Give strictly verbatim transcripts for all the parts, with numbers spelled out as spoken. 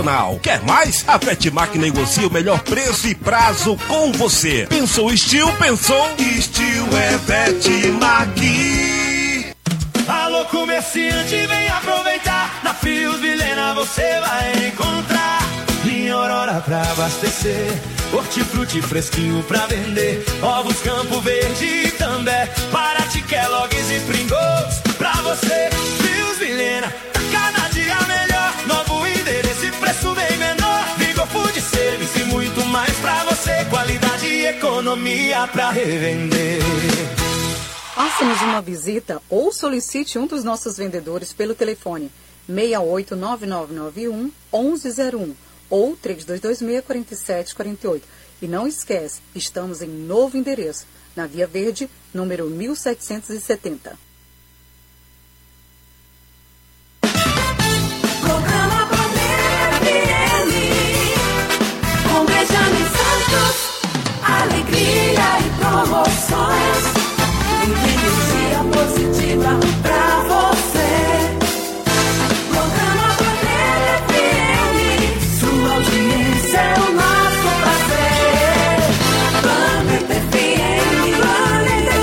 Quer mais? A Vetmac negocia o melhor preço e prazo com você. Pensou Steel? Pensou? Steel é Vetmac. Alô, comerciante, vem aproveitar. Na Frios Vilhena você vai encontrar linha Aurora pra abastecer, hortifruti fresquinho pra vender, ovos Campo Verde e També, Paraty, Kellogg's e Pringles pra você. Frios Vilhena, tá cada dia melhor. Novo endereço e preço bem menor. Vigo Food Service e muito mais pra você. Qualidade e economia pra revender. Faça-nos uma visita ou solicite um dos nossos vendedores pelo telefone seis oito nove nove nove um um um zero um ou três dois dois seis, quatro sete quatro oito. E não esquece, estamos em novo endereço, na Via Verde, número mil setecentos e setenta. Programa Bandeira F M, com Benjamin Santos, alegria e promoções. Energia positiva pra você. Programa Bandeira F M, sua audiência é o nosso prazer. Planeta F M, Planeta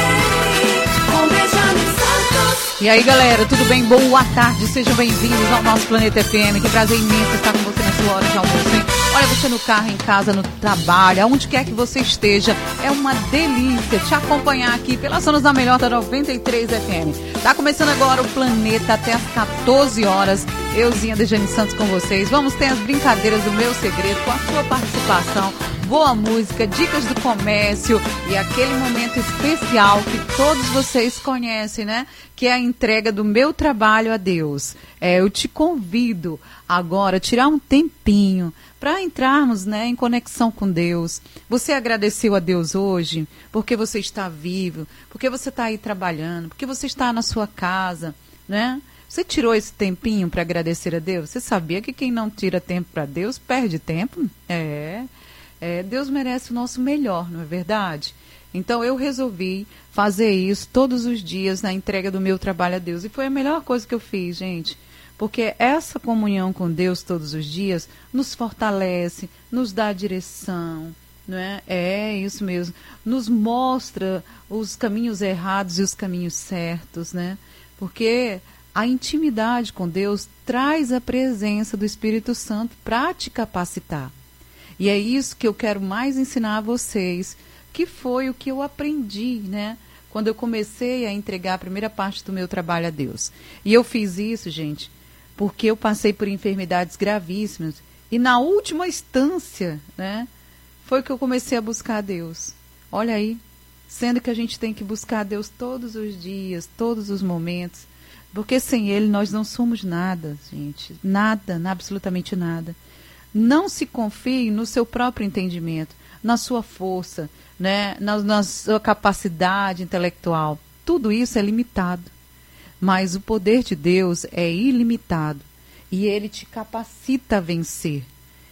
F M, com Benjamin Santos. E aí, galera, tudo bem? Boa tarde, sejam bem-vindos ao nosso Planeta F M. Que prazer imenso estar com você na sua hora de almoço, hein? Olha, você no carro, em casa, no trabalho, aonde quer que você esteja, é uma delícia te acompanhar aqui pelas zonas da melhor da noventa e três F M. Tá começando agora o Planeta até às quatorze horas. Euzinha Dejane Santos com vocês. Vamos ter as brincadeiras do Meu Segredo com a sua participação, boa música, dicas do comércio e aquele momento especial que todos vocês conhecem, né? Que é a entrega do meu trabalho a Deus. É, eu te convido agora a tirar um tempinho para entrarmos, né, em conexão com Deus. Você agradeceu a Deus hoje porque você está vivo, porque você está aí trabalhando, porque você está na sua casa, né? Você tirou esse tempinho para agradecer a Deus? Você sabia que quem não tira tempo para Deus perde tempo? É, é, Deus merece o nosso melhor, não é verdade? Então eu resolvi fazer isso todos os dias na entrega do meu trabalho a Deus. E foi a melhor coisa que eu fiz, gente. Porque essa comunhão com Deus todos os dias nos fortalece, nos dá direção, não é? É isso mesmo. Nos mostra os caminhos errados e os caminhos certos, né? Porque a intimidade com Deus traz a presença do Espírito Santo para te capacitar. E é isso que eu quero mais ensinar a vocês, que foi o que eu aprendi, né? Quando eu comecei a entregar a primeira parte do meu trabalho a Deus. E eu fiz isso, gente, porque eu passei por enfermidades gravíssimas. E na última instância, né, foi que eu comecei a buscar a Deus. Olha aí, sendo que a gente tem que buscar a Deus todos os dias, todos os momentos. Porque sem Ele nós não somos nada, gente. Nada, absolutamente nada. Não se confie no seu próprio entendimento, na sua força, né, na, na sua capacidade intelectual. Tudo isso é limitado. Mas o poder de Deus é ilimitado e Ele te capacita a vencer.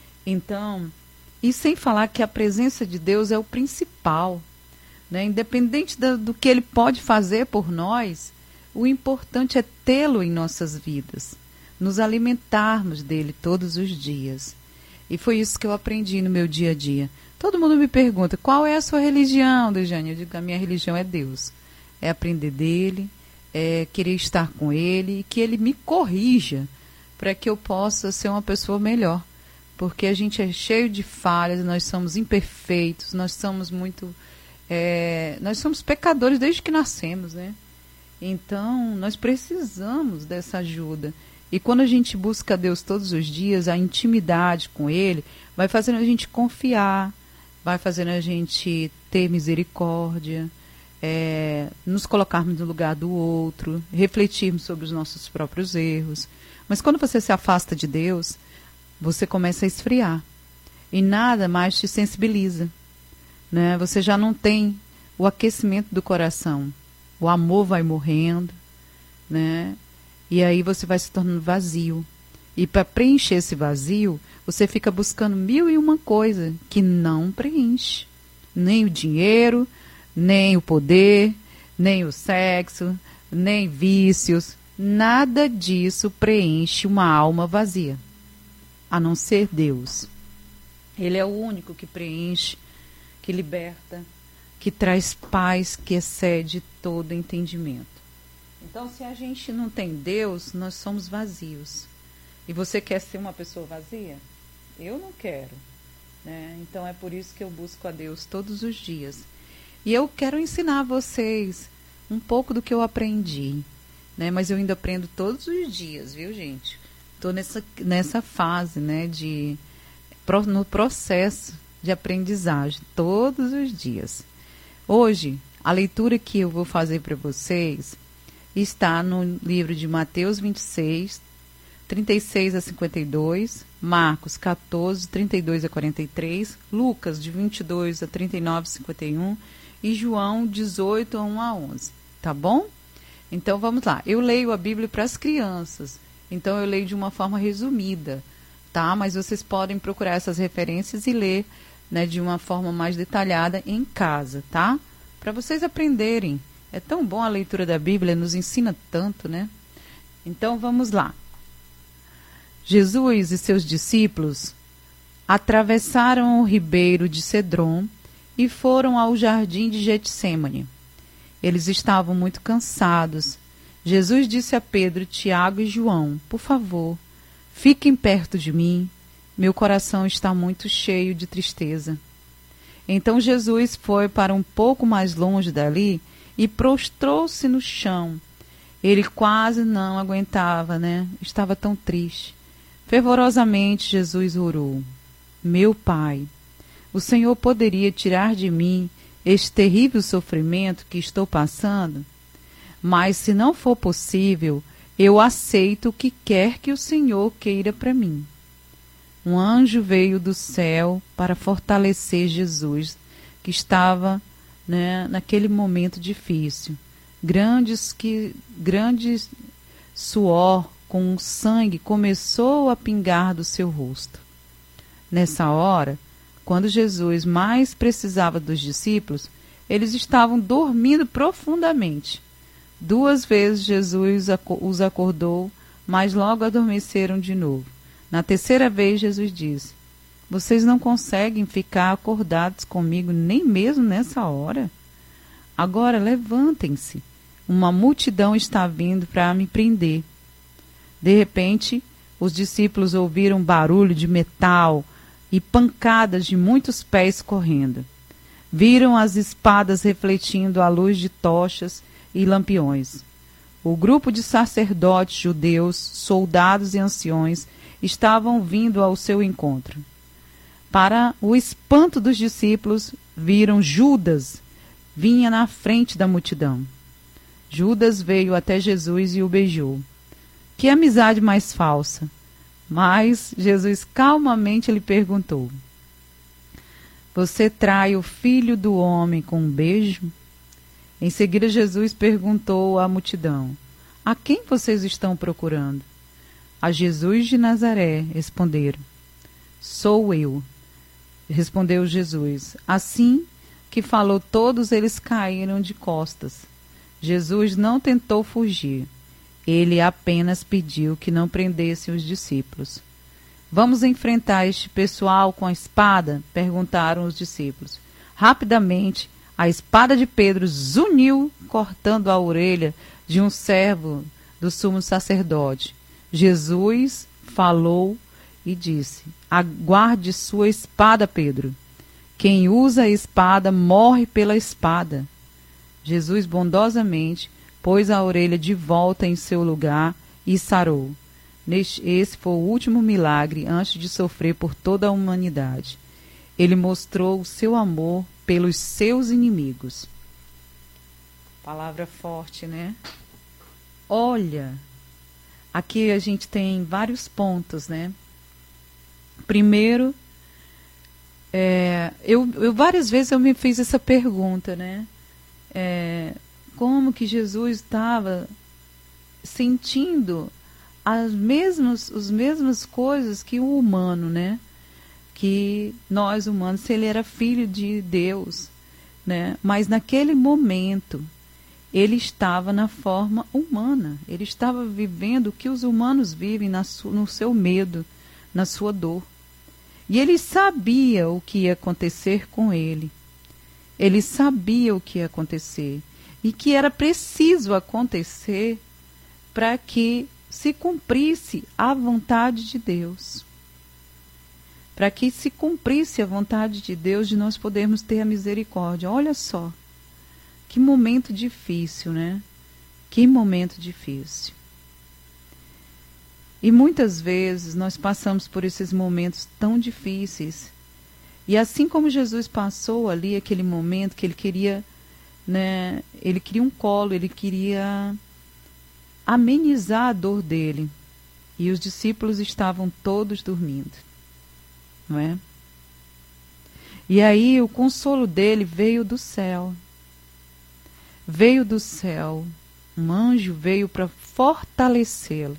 Então, e sem falar que a presença de Deus é o principal, né? Independente do, do que Ele pode fazer por nós, o importante é tê-lo em nossas vidas, nos alimentarmos dele todos os dias. E foi isso que eu aprendi no meu dia a dia. Todo mundo me pergunta, qual é a sua religião, Dejane? Eu digo, a minha religião é Deus. É aprender dele, é querer estar com ele e que ele me corrija para que eu possa ser uma pessoa melhor. Porque a gente é cheio de falhas, nós somos imperfeitos, nós somos muito... É, nós somos pecadores desde que nascemos, né? Então, nós precisamos dessa ajuda. E quando a gente busca Deus todos os dias, a intimidade com Ele vai fazendo a gente confiar, vai fazendo a gente ter misericórdia, é, nos colocarmos no lugar do outro, refletirmos sobre os nossos próprios erros. Mas quando você se afasta de Deus, você começa a esfriar. E nada mais te sensibiliza, né? Você já não tem o aquecimento do coração. O amor vai morrendo, né? E aí você vai se tornando vazio. E para preencher esse vazio, você fica buscando mil e uma coisa que não preenche. Nem o dinheiro, nem o poder, nem o sexo, nem vícios. Nada disso preenche uma alma vazia. a não ser Deus. Ele é o único que preenche, que liberta, que traz paz que excede todo entendimento. Então, se a gente não tem Deus, nós somos vazios. E você quer ser uma pessoa vazia? Eu não quero, né? Então, é por isso que eu busco a Deus todos os dias. E eu quero ensinar a vocês um pouco do que eu aprendi, né? Mas eu ainda aprendo todos os dias, viu, gente? Estou nessa, nessa fase, né, de, no processo de aprendizagem, todos os dias. Hoje, a leitura que eu vou fazer para vocês está no livro de Mateus vinte e seis, trinta e seis a cinquenta e dois, Marcos quatorze, trinta e dois a quarenta e três, Lucas de vinte e dois a trinta e nove a cinquenta e um e João dezoito a um a onze, tá bom? Então vamos lá. Eu leio a Bíblia para as crianças, então eu leio de uma forma resumida, tá? Mas vocês podem procurar essas referências e ler, né, de uma forma mais detalhada em casa, tá? Para vocês aprenderem. É tão bom a leitura da Bíblia, nos ensina tanto, né? Então vamos lá. Jesus e seus discípulos atravessaram o ribeiro de Cedron e foram ao jardim de Getsêmani. Eles estavam muito cansados. Jesus disse a Pedro, Tiago e João, por favor, fiquem perto de mim. Meu coração está muito cheio de tristeza. Então Jesus foi para um pouco mais longe dali e prostrou-se no chão. Ele quase não aguentava, né? Estava tão triste. Fervorosamente Jesus orou. Meu Pai, o Senhor poderia tirar de mim este terrível sofrimento que estou passando? Mas se não for possível, eu aceito o que quer que o Senhor queira para mim. Um anjo veio do céu para fortalecer Jesus, que estava, né, naquele momento difícil. Grandes que, grande suor com sangue começou a pingar do seu rosto. Nessa hora, quando Jesus mais precisava dos discípulos, eles estavam dormindo profundamente. Duas vezes Jesus os acordou, mas logo adormeceram de novo. Na terceira vez, Jesus disse, vocês não conseguem ficar acordados comigo nem mesmo nessa hora? Agora levantem-se. Uma multidão está vindo para me prender. De repente, os discípulos ouviram um barulho de metal e pancadas de muitos pés correndo. Viram as espadas refletindo à luz de tochas e lampiões. O grupo de sacerdotes judeus, soldados e anciões estavam vindo ao seu encontro. Para o espanto dos discípulos, viram Judas, vinha na frente da multidão. Judas veio até Jesus e o beijou. Que amizade mais falsa! Mas Jesus calmamente lhe perguntou, você trai o filho do homem com um beijo? Em seguida Jesus perguntou à multidão, a quem vocês estão procurando? A Jesus de Nazaré, responderam. Sou eu, respondeu Jesus. Assim que falou, todos eles caíram de costas. Jesus não tentou fugir. Ele apenas pediu que não prendessem os discípulos. Vamos enfrentar este pessoal com a espada? Perguntaram os discípulos. Rapidamente, a espada de Pedro zuniu, cortando a orelha de um servo do sumo sacerdote. Jesus falou e disse, aguarde sua espada, Pedro. Quem usa a espada morre pela espada. Jesus bondosamente pôs a orelha de volta em seu lugar e sarou. Neste, esse foi o último milagre antes de sofrer por toda a humanidade. Ele mostrou o seu amor pelos seus inimigos. Palavra forte, né? Olha, aqui a gente tem vários pontos, né? Primeiro, é, eu, eu várias vezes eu me fiz essa pergunta, né? É, como que Jesus estava sentindo as mesmas, as mesmas coisas que o humano, né? Que nós humanos, se ele era filho de Deus, né? Mas naquele momento ele estava na forma humana, ele estava vivendo o que os humanos vivem na su, no seu medo, na sua dor. E ele sabia o que ia acontecer com ele. Ele sabia o que ia acontecer. E que era preciso acontecer para que se cumprisse a vontade de Deus. Para que se cumprisse a vontade de Deus de nós podermos ter a misericórdia. Olha só, que momento difícil, né? Que momento difícil. E muitas vezes nós passamos por esses momentos tão difíceis. E assim como Jesus passou ali aquele momento que ele queria, né, ele queria um colo, ele queria amenizar a dor dele. E os discípulos estavam todos dormindo, não é? E aí o consolo dele veio do céu. Veio do céu. Um anjo veio para fortalecê-lo.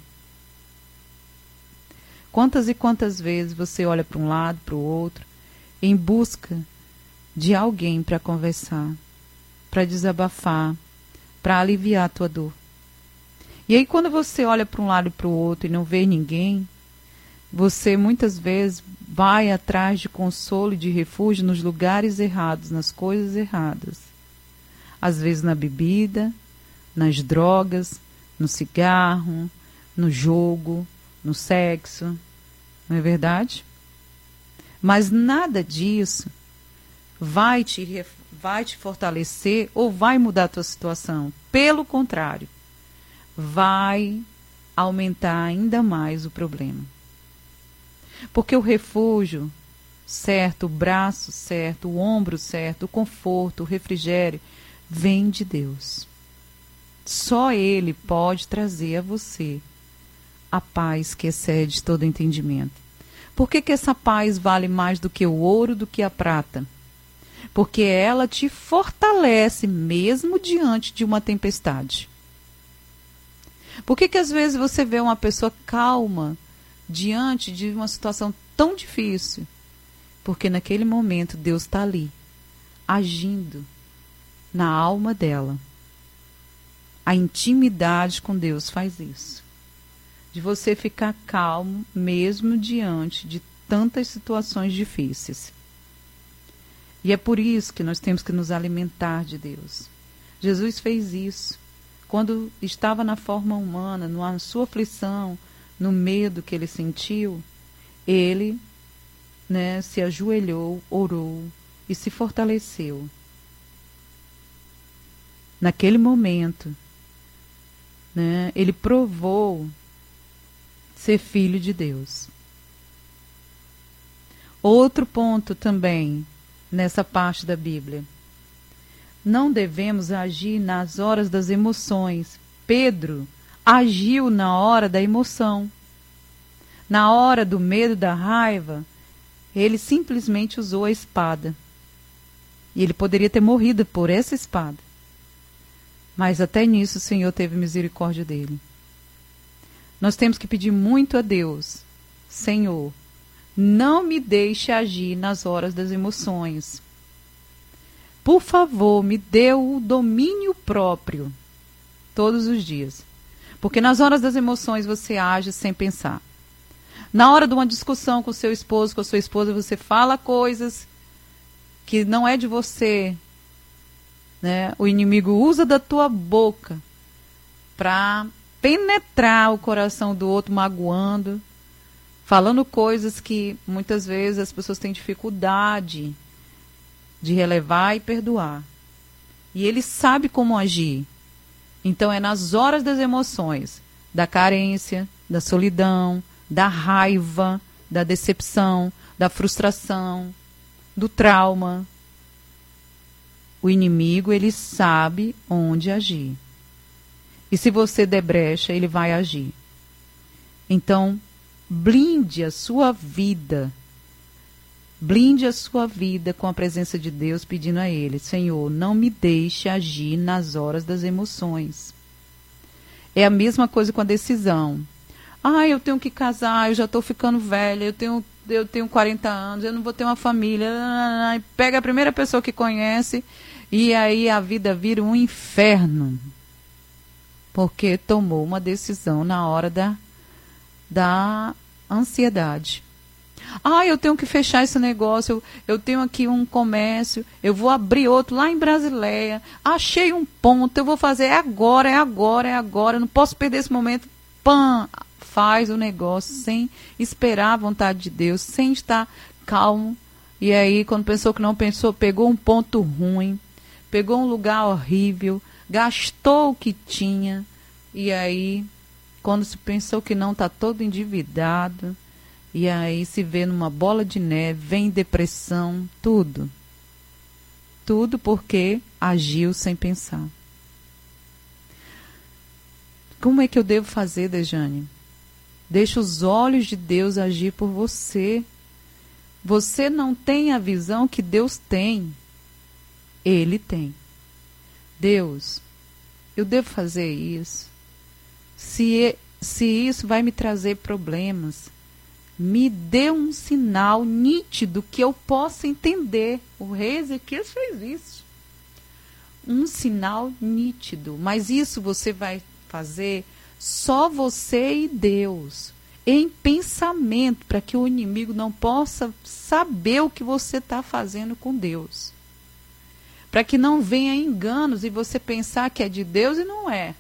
Quantas e quantas vezes você olha para um lado, para o outro, em busca de alguém para conversar, para desabafar, para aliviar a tua dor. E aí quando você olha para um lado e para o outro e não vê ninguém, você muitas vezes vai atrás de consolo e de refúgio nos lugares errados, nas coisas erradas. Às vezes na bebida, nas drogas, no cigarro, no jogo, no sexo, não é verdade? Mas nada disso vai te, vai te fortalecer ou vai mudar a tua situação. Pelo contrário, vai aumentar ainda mais o problema. Porque o refúgio certo, o braço certo, o ombro certo, o conforto, o refrigério, vem de Deus. Só Ele pode trazer a você a paz que excede todo entendimento. Por que que essa paz vale mais do que o ouro, do que a prata? Porque ela te fortalece mesmo diante de uma tempestade. Por que que às vezes você vê uma pessoa calma diante de uma situação tão difícil? Porque naquele momento Deus está ali, agindo na alma dela. A intimidade com Deus faz isso. De você ficar calmo mesmo diante de tantas situações difíceis. E é por isso que nós temos que nos alimentar de Deus. Jesus fez isso. Quando estava na forma humana, na sua aflição, no medo que ele sentiu, ele, né, se ajoelhou, orou e se fortaleceu. Naquele momento, né, ele provou ser filho de Deus. Outro ponto também nessa parte da Bíblia. Não devemos agir nas horas das emoções. Pedro agiu na hora da emoção. Na hora do medo, da raiva, ele simplesmente usou a espada. E ele poderia ter morrido por essa espada. Mas até nisso o Senhor teve misericórdia dele. Nós temos que pedir muito a Deus. Senhor, não me deixe agir nas horas das emoções. Por favor, me dê o domínio próprio todos os dias. Porque nas horas das emoções você age sem pensar. Na hora de uma discussão com seu esposo, com a sua esposa, você fala coisas que não é de você. Né? O inimigo usa da tua boca para penetrar o coração do outro, magoando, falando coisas que muitas vezes as pessoas têm dificuldade de relevar e perdoar. E ele sabe como agir. Então é nas horas das emoções, da carência, da solidão, da raiva, da decepção, da frustração, do trauma. O inimigo, ele sabe onde agir. E se você der brecha, ele vai agir. Então, blinde a sua vida. Blinde a sua vida com a presença de Deus, pedindo a Ele: Senhor, não me deixe agir nas horas das emoções. É a mesma coisa com a decisão. Ah, eu tenho que casar, eu já estou ficando velha, eu tenho, eu tenho quarenta anos, eu não vou ter uma família. Pega a primeira pessoa que conhece e aí a vida vira um inferno. Porque tomou uma decisão na hora da, da Ansiedade. Ah, eu tenho que fechar esse negócio, eu, eu tenho aqui um comércio, eu vou abrir outro lá em Brasileia, achei um ponto, eu vou fazer, é agora, é agora, é agora, não posso perder esse momento. Pã, faz o negócio sem esperar a vontade de Deus, sem estar calmo. E aí, quando pensou que não pensou, pegou um ponto ruim, pegou um lugar horrível, gastou o que tinha, e aí, quando se pensou que não, está todo endividado. E aí se vê numa bola de neve, vem depressão, tudo. Tudo porque agiu sem pensar. Como é que eu devo fazer, Dejane? Deixa os olhos de Deus agir por você. Você não tem a visão que Deus tem. Ele tem. Deus, eu devo fazer isso. Se, se isso vai me trazer problemas, me dê um sinal nítido que eu possa entender. O rei Ezequias fez isso. Um sinal nítido. Mas isso você vai fazer só você e Deus. Em pensamento, para que o inimigo não possa saber o que você está fazendo com Deus. Para que não venha enganos e você pensar que é de Deus e não é.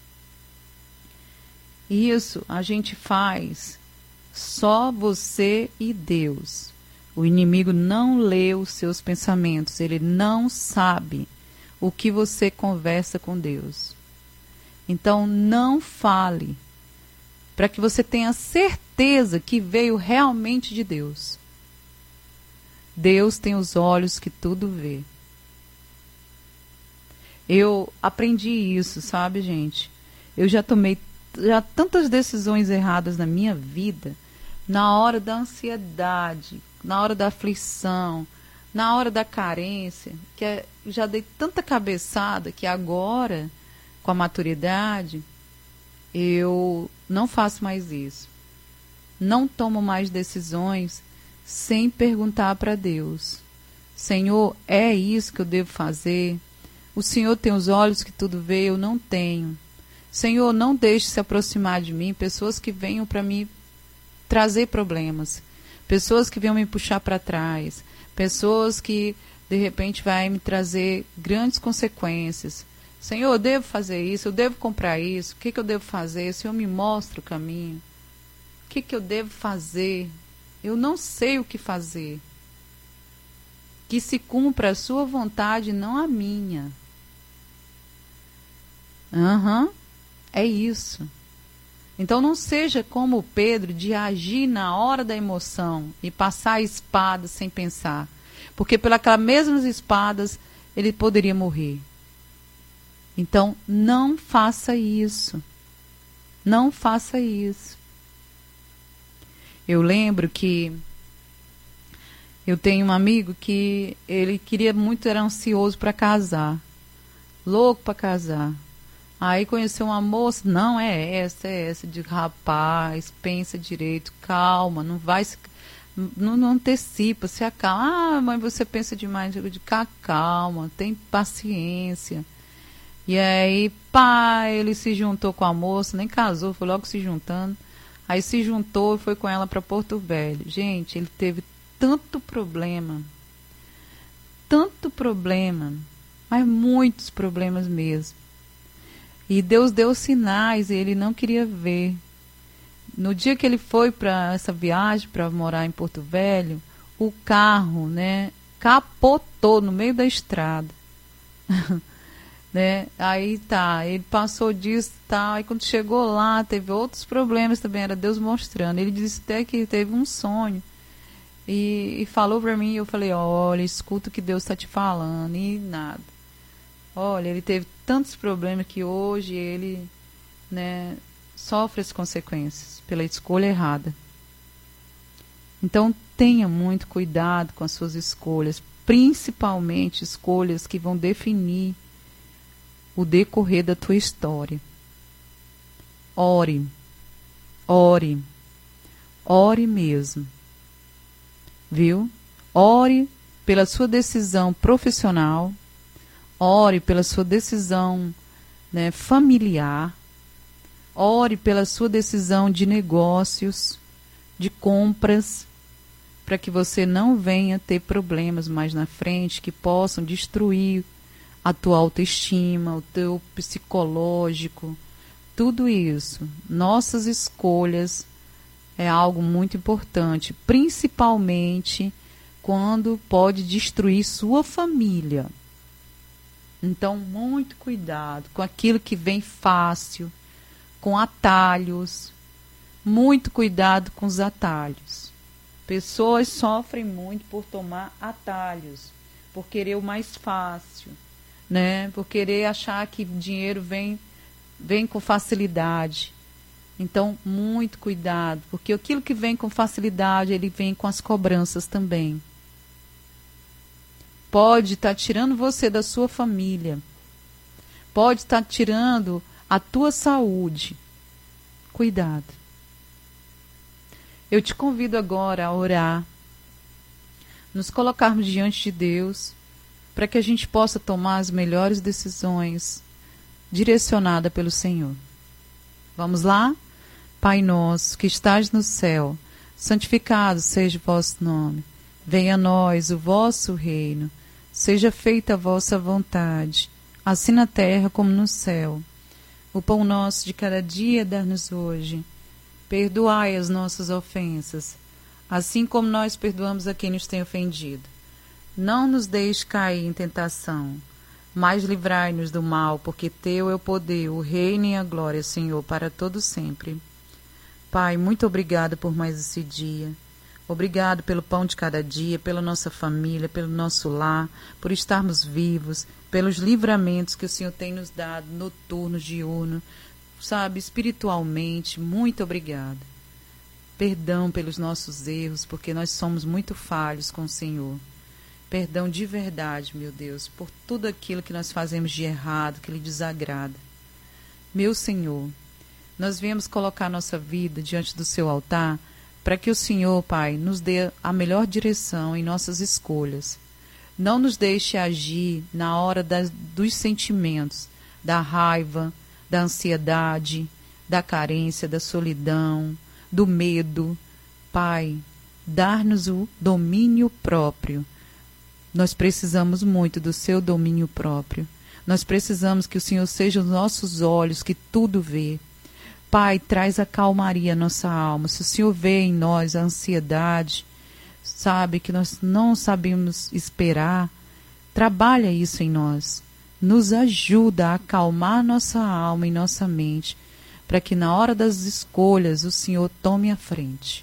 Isso a gente faz só você e Deus. O inimigo não lê os seus pensamentos. Ele não sabe o que você conversa com Deus. Então, não fale. Para que você tenha certeza que veio realmente de Deus. Deus tem os olhos que tudo vê. Eu aprendi isso, sabe, gente? Eu já tomei já tantas decisões erradas na minha vida. Na hora da ansiedade, na hora da aflição, na hora da carência, que é, já dei tanta cabeçada que agora, com a maturidade, eu não faço mais isso. Não tomo mais decisões sem perguntar para Deus. Senhor, é isso que eu devo fazer? O Senhor tem os olhos que tudo vê, eu não tenho. Senhor, não deixe se aproximar de mim pessoas que venham para mim trazer problemas, pessoas que venham me puxar para trás, pessoas que de repente vai me trazer grandes consequências. Senhor, eu devo fazer isso, eu devo comprar isso, o que, que eu devo fazer? Senhor, me mostra o caminho. O que, que eu devo fazer? Eu não sei o que fazer. Que se cumpra a sua vontade, não a minha. Aham, uhum, é isso. Então não seja como Pedro de agir na hora da emoção e passar a espada sem pensar. Porque pelas mesmas espadas ele poderia morrer. Então não faça isso. Não faça isso. Eu lembro que eu tenho um amigo que ele queria muito, era ansioso para casar. Louco para casar. Aí conheceu uma moça, não é essa, é essa, de rapaz, pensa direito, calma, não vai se, não, não antecipa, se acalma. Ah, mãe, você pensa demais, eu digo, calma, tem paciência. E aí, pá, ele se juntou com a moça, nem casou, foi logo se juntando. Aí se juntou e foi com ela para Porto Velho. Gente, ele teve tanto problema, tanto problema, mas muitos problemas mesmo. E Deus deu sinais e ele não queria ver. No dia que ele foi para essa viagem, para morar em Porto Velho, o carro, né, capotou no meio da estrada. Né? Aí tá, ele passou disso e tal. Aí quando chegou lá, teve outros problemas também, era Deus mostrando. Ele disse até que teve um sonho. E, e falou para mim, eu falei, olha, escuta o que Deus está te falando. E nada. Olha, ele teve tantos problemas que hoje ele, né, sofre as consequências pela escolha errada. Então tenha muito cuidado com as suas escolhas, principalmente escolhas que vão definir o decorrer da tua história. Ore, ore, ore mesmo, viu? Ore pela sua decisão profissional, ore pela sua decisão, né, familiar, ore pela sua decisão de negócios, de compras, para que você não venha ter problemas mais na frente que possam destruir a tua autoestima, o teu psicológico, tudo isso. Nossas escolhas é algo muito importante, principalmente quando pode destruir sua família. Então, muito cuidado com aquilo que vem fácil, com atalhos. Muito cuidado com os atalhos. Pessoas sofrem muito por tomar atalhos, por querer o mais fácil, né? Por querer achar que dinheiro vem, vem com facilidade. Então, muito cuidado, porque aquilo que vem com facilidade, ele vem com as cobranças também. Pode estar tirando você da sua família. Pode estar tirando a tua saúde. Cuidado. Eu te convido agora a orar, nos colocarmos diante de Deus, para que a gente possa tomar as melhores decisões, direcionada pelo Senhor. Vamos lá? Pai nosso, que estás no céu, santificado seja o vosso nome. Venha a nós o vosso reino. Seja feita a vossa vontade, assim na terra como no céu. O pão nosso de cada dia dá-nos hoje. Perdoai as nossas ofensas, assim como nós perdoamos a quem nos tem ofendido. Não nos deixe cair em tentação, mas livrai-nos do mal, porque teu é o poder, o reino e a glória, Senhor, para todo sempre. Pai, muito obrigado por mais esse dia. Obrigado pelo pão de cada dia, pela nossa família, pelo nosso lar, por estarmos vivos, pelos livramentos que o Senhor tem nos dado, noturno, diurno, sabe, espiritualmente. Muito obrigado. Perdão pelos nossos erros, porque nós somos muito falhos com o Senhor. Perdão de verdade, meu Deus, por tudo aquilo que nós fazemos de errado, que lhe desagrada. Meu Senhor, nós viemos colocar nossa vida diante do seu altar, para que o Senhor, Pai, nos dê a melhor direção em nossas escolhas. Não nos deixe agir na hora das, dos sentimentos, da raiva, da ansiedade, da carência, da solidão, do medo. Pai, dar-nos o domínio próprio. Nós precisamos muito do seu domínio próprio. Nós precisamos que o Senhor seja os nossos olhos, que tudo vê. Pai, traz a calmaria à nossa alma. Se o Senhor vê em nós a ansiedade, sabe que nós não sabemos esperar, trabalha isso em nós. Nos ajuda a acalmar nossa alma e nossa mente, para que na hora das escolhas o Senhor tome a frente.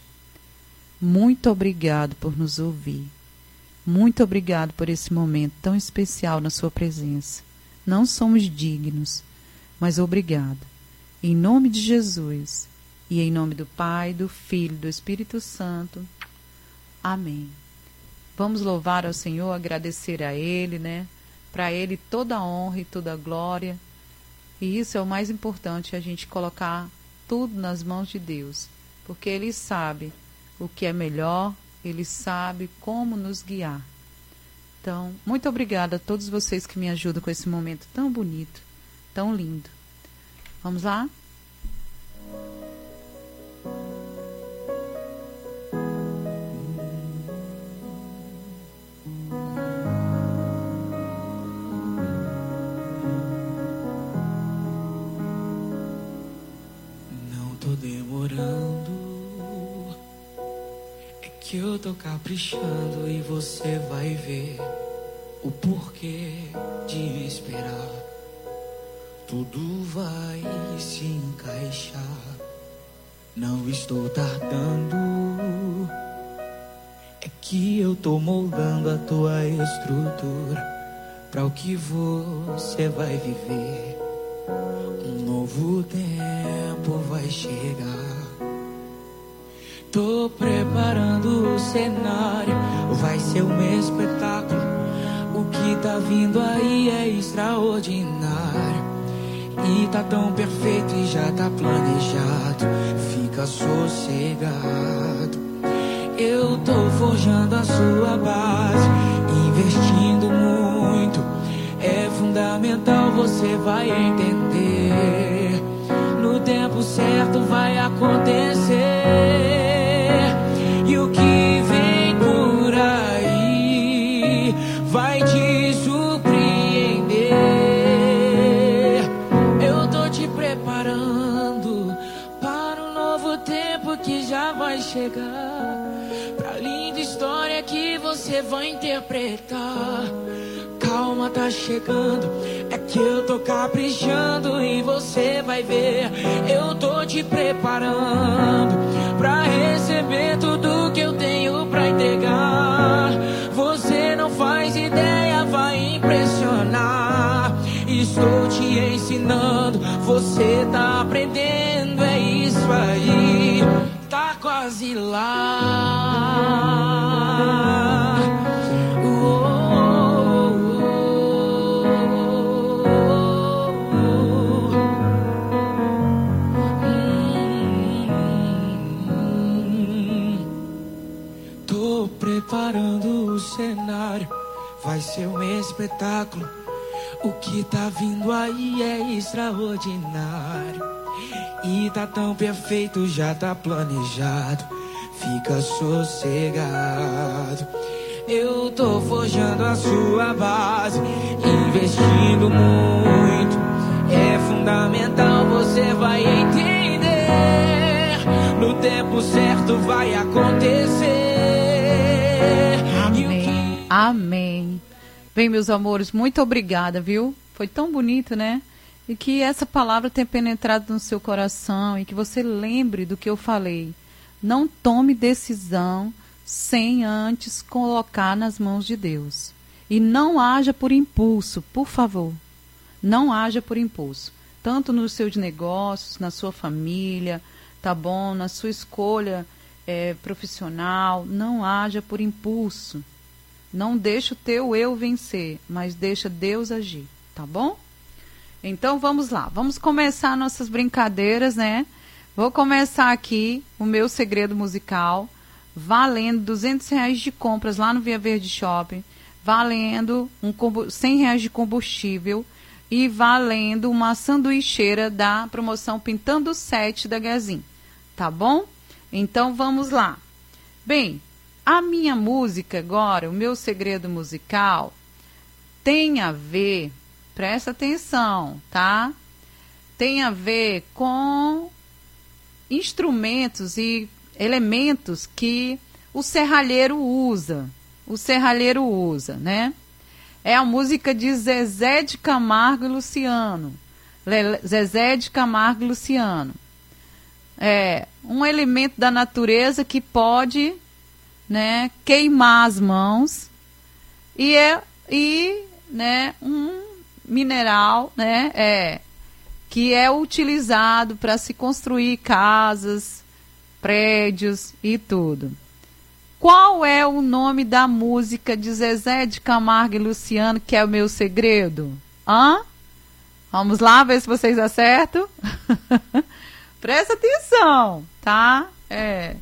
Muito obrigado por nos ouvir. Muito obrigado por esse momento tão especial na sua presença. Não somos dignos, mas obrigado. Em nome de Jesus, e em nome do Pai, do Filho e do Espírito Santo. Amém. Vamos louvar ao Senhor, agradecer a Ele, né? Para Ele toda a honra e toda a glória. E isso é o mais importante, a gente colocar tudo nas mãos de Deus. Porque Ele sabe o que é melhor, Ele sabe como nos guiar. Então, muito obrigada a todos vocês que me ajudam com esse momento tão bonito, tão lindo. Vamos lá? Não tô demorando, é que eu tô caprichando e você vai ver o porquê de esperar. Tudo vai se encaixar. Não estou tardando, é que eu tô moldando a tua estrutura para o que você vai viver. Um novo tempo vai chegar. Tô preparando o cenário, vai ser um espetáculo. O que tá vindo aí é extraordinário. E tá tão perfeito e já tá planejado. Fica sossegado. Eu tô forjando a sua base, investindo muito. É fundamental, você vai entender. No tempo certo vai acontecer. que você vai interpretar. Calma, tá chegando, é que eu tô caprichando e você vai ver. Eu tô te preparando pra receber tudo que eu tenho pra entregar. Você não faz ideia, vai impressionar. Estou te ensinando, você tá aprendendo, é isso aí. Tá quase lá. Oh, oh, oh, oh. Hum, tô preparando o cenário, vai ser um espetáculo. O que tá vindo aí é extraordinário. E tá tão perfeito, já tá planejado. Fica sossegado. Eu tô forjando a sua base, investindo muito. É fundamental, você vai entender. No tempo certo vai acontecer. Amém. Amém. Bem, meus amores, muito obrigada, viu? Foi tão bonito, né? E que essa palavra tenha penetrado no seu coração e que você lembre do que eu falei. Não tome decisão sem antes colocar nas mãos de Deus. E não haja por impulso, por favor. Não haja por impulso. Tanto nos seus negócios, na sua família, tá bom? Na sua escolha é, profissional, não haja por impulso. Não deixa o teu eu vencer, mas deixa Deus agir, tá bom? Então vamos lá, vamos começar nossas brincadeiras, né? Vou começar aqui o meu segredo musical, valendo duzentos reais de compras lá no Via Verde Shopping, valendo um cem reais de combustível e valendo uma sanduicheira da promoção Pintando Sete da Gazin, tá bom? Então vamos lá. Bem, a minha música agora, o meu segredo musical, tem a ver, presta atenção, tá? Tem a ver com instrumentos e elementos que o serralheiro usa. O serralheiro usa, né? É a música de Zezé de Camargo e Luciano. Le- Zezé de Camargo e Luciano. É um elemento da natureza que pode... né, queimar as mãos e é e, né, um mineral, né, é, que é utilizado para se construir casas, prédios e tudo. Qual é o nome da música de Zezé de Camargo e Luciano, que é o meu segredo? Hã? Vamos lá ver se vocês acertam. Presta atenção, tá? É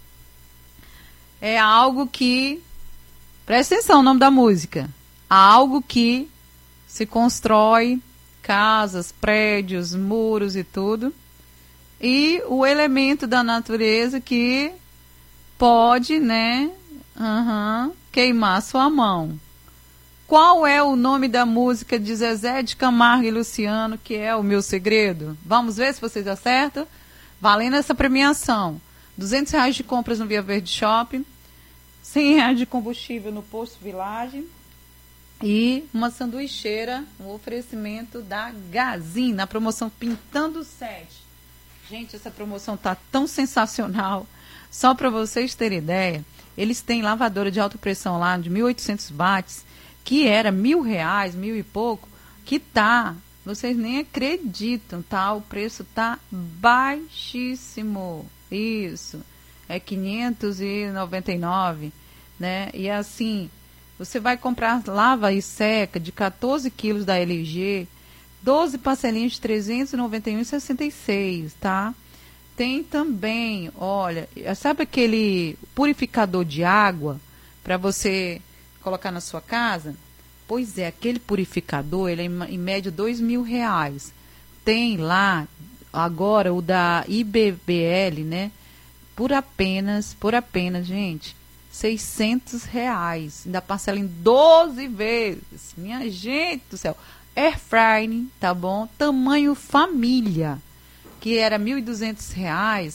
É algo que, presta atenção, o nome da música, algo que se constrói, casas, prédios, muros e tudo, e o elemento da natureza que pode, né, uhum, queimar sua mão. Qual é o nome da música de Zezé de Camargo e Luciano, que é o meu segredo? Vamos ver se vocês acertam? Valendo essa premiação. duzentos reais de compras no Via Verde Shopping, cem reais de combustível no Posto Village e uma sanduicheira, um oferecimento da Gazin, na promoção Pintando Sete. Gente, essa promoção tá tão sensacional. Só para vocês terem ideia, eles têm lavadora de alta pressão lá de mil e oitocentos watts, que era mil reais, mil e pouco, que tá, vocês nem acreditam, tá? O preço tá baixíssimo. Isso, é quinhentos e noventa e nove, né? E assim, você vai comprar lava e seca de quatorze quilos da L G, doze parcelinhas de trezentos e noventa e um reais e sessenta e seis centavos, tá? Tem também, olha, sabe aquele purificador de água para você colocar na sua casa? Pois é, aquele purificador, ele é em média dois mil reais. Tem lá agora o da I B B L, né? Por apenas, por apenas, gente, seiscentos reais. Ainda parcela em doze vezes. Minha gente do céu. Air frying, tá bom? Tamanho família, que era mil e duzentos reais,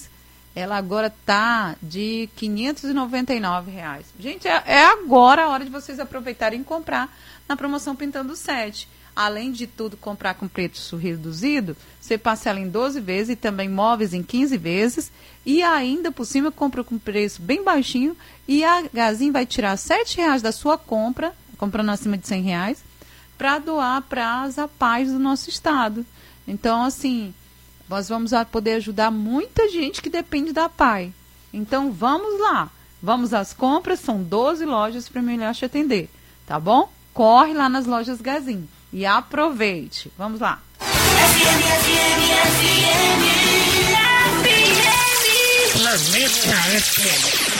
ela agora tá de quinhentos e noventa e nove reais. Gente, é, é agora a hora de vocês aproveitarem e comprar na promoção Pintando Sete. Além de tudo, comprar com preço reduzido, você parcela em doze vezes e também móveis em quinze vezes. E ainda por cima, compra com preço bem baixinho e a Gazin vai tirar sete reais da sua compra, comprando acima de cem reais, para doar para as A P A Es do nosso estado. Então, assim, nós vamos poder ajudar muita gente que depende da A P A E. Então, vamos lá. Vamos às compras, são doze lojas para melhor te atender, tá bom? Corre lá nas lojas Gazin e aproveite. Vamos lá. F M, F M, F M, F M. Planeta F M.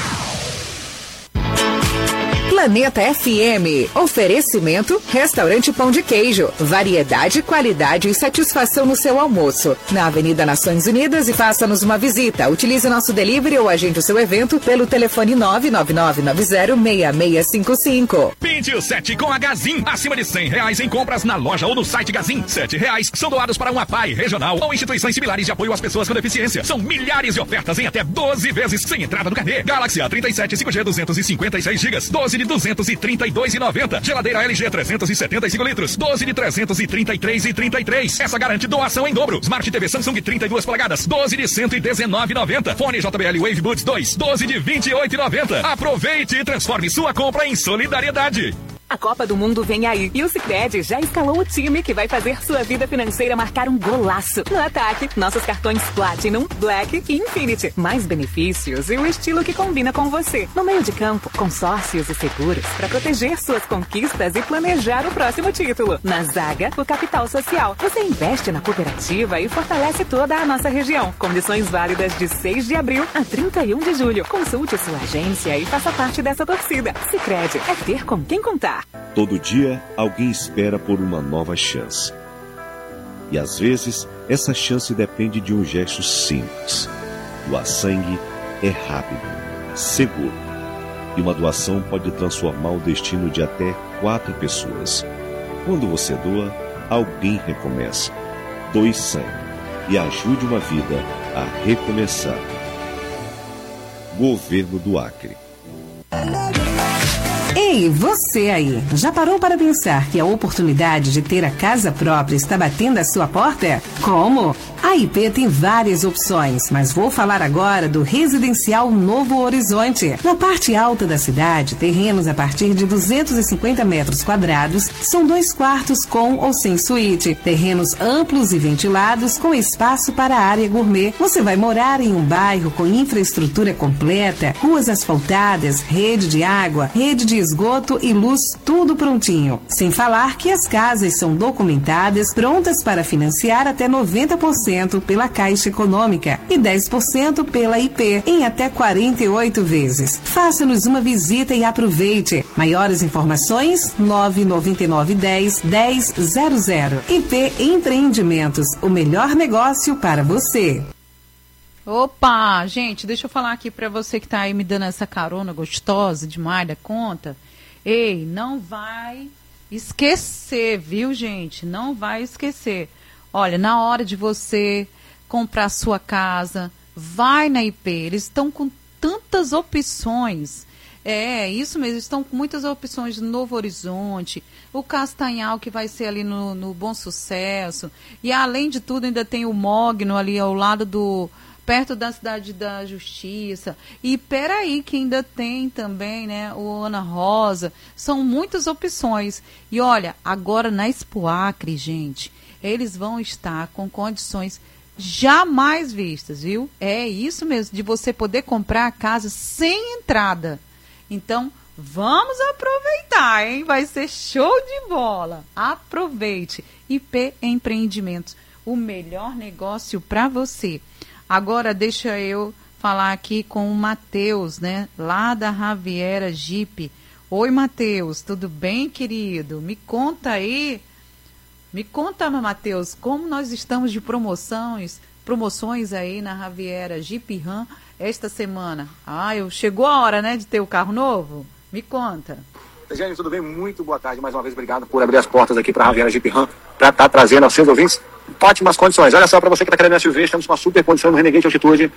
Planeta F M. Oferecimento Restaurante Pão de Queijo. Variedade, qualidade e satisfação no seu almoço. Na Avenida Nações Unidas e faça-nos uma visita. Utilize nosso delivery ou agende o seu evento pelo telefone nove nove nove nove zero seis seis cinco cinco. Pinte o sete com a Gazin. Acima de cem reais em compras na loja ou no site Gazin. sete reais são doados para uma A P A E regional ou instituições similares de apoio às pessoas com deficiência. São milhares de ofertas em até doze vezes sem entrada no carnê. Galaxy A trinta e sete cinco G duzentos e cinquenta e seis gigas. doze de duzentos e trinta e dois reais e noventa centavos. Geladeira L G trezentos e setenta e cinco litros. doze de trezentos e trinta e três reais e trinta e três centavos. Essa garante doação em dobro. Smart T V Samsung trinta e duas polegadas. doze de cento e dezenove reais e noventa centavos. Fone J B L Wave Buds dois. doze de vinte e oito reais e noventa centavos. Aproveite e transforme sua compra em solidariedade. A Copa do Mundo vem aí e o Sicredi já escalou o time que vai fazer sua vida financeira marcar um golaço. No ataque, nossos cartões Platinum, Black e Infinity. Mais benefícios e o estilo que combina com você. No meio de campo, consórcios e seguros para proteger suas conquistas e planejar o próximo título. Na zaga, o capital social. Você investe na cooperativa e fortalece toda a nossa região. Condições válidas de seis de abril a trinta e um de julho. Consulte sua agência e faça parte dessa torcida. Sicredi é ter com quem contar. Todo dia, alguém espera por uma nova chance. E às vezes, essa chance depende de um gesto simples. Doar sangue é rápido, seguro. E uma doação pode transformar o destino de até quatro pessoas. Quando você doa, alguém recomeça. Doe sangue e ajude uma vida a recomeçar. Governo do Acre. Ei, você aí, já parou para pensar que a oportunidade de ter a casa própria está batendo à sua porta? Como? A I P tem várias opções, mas vou falar agora do Residencial Novo Horizonte. Na parte alta da cidade, terrenos a partir de duzentos e cinquenta metros quadrados, são dois quartos com ou sem suíte, terrenos amplos e ventilados com espaço para a área gourmet. Você vai morar em um bairro com infraestrutura completa, ruas asfaltadas, rede de água, rede de esgoto e luz, tudo prontinho. Sem falar que as casas são documentadas, prontas para financiar até noventa por cento pela Caixa Econômica e dez por cento pela I P, em até quarenta e oito vezes. Faça-nos uma visita e aproveite. Maiores informações, nove nove nove dez dez zero zero. I P Empreendimentos, o melhor negócio para você. Opa, gente, deixa eu falar aqui para você que tá aí me dando essa carona gostosa demais da conta. Ei, não vai esquecer, viu, gente? Não vai esquecer. Olha, na hora de você comprar sua casa, vai na I P. Eles estão com tantas opções. É, isso mesmo, estão com muitas opções de Novo Horizonte, o Castanhal, que vai ser ali no, no Bom Sucesso. E, além de tudo, ainda tem o Mogno ali ao lado do... perto da Cidade da Justiça. E peraí, que ainda tem também, né, o Ana Rosa. São muitas opções. E olha, agora na Expo Acre, gente, eles vão estar com condições jamais vistas, viu? É isso mesmo, de você poder comprar a casa sem entrada. Então, vamos aproveitar, hein? Vai ser show de bola. Aproveite. I P Empreendimentos, o melhor negócio para você. Agora deixa eu falar aqui com o Matheus, né? Lá da Raviera Jeep. Oi, Matheus, tudo bem, querido? Me conta aí, me conta, Matheus, como nós estamos de promoções, promoções aí na Raviera Jeep Ram esta semana. Ah, eu, chegou a hora, né, de ter o carro novo? Me conta. Gente, tudo bem? Muito boa tarde. Mais uma vez, obrigado por abrir as portas aqui para a Raviera Jeep Ram, para estar tá trazendo aos seus ouvintes ótimas condições. Olha só, para você que está querendo S U V, estamos com uma super condição no Renegade Altitude,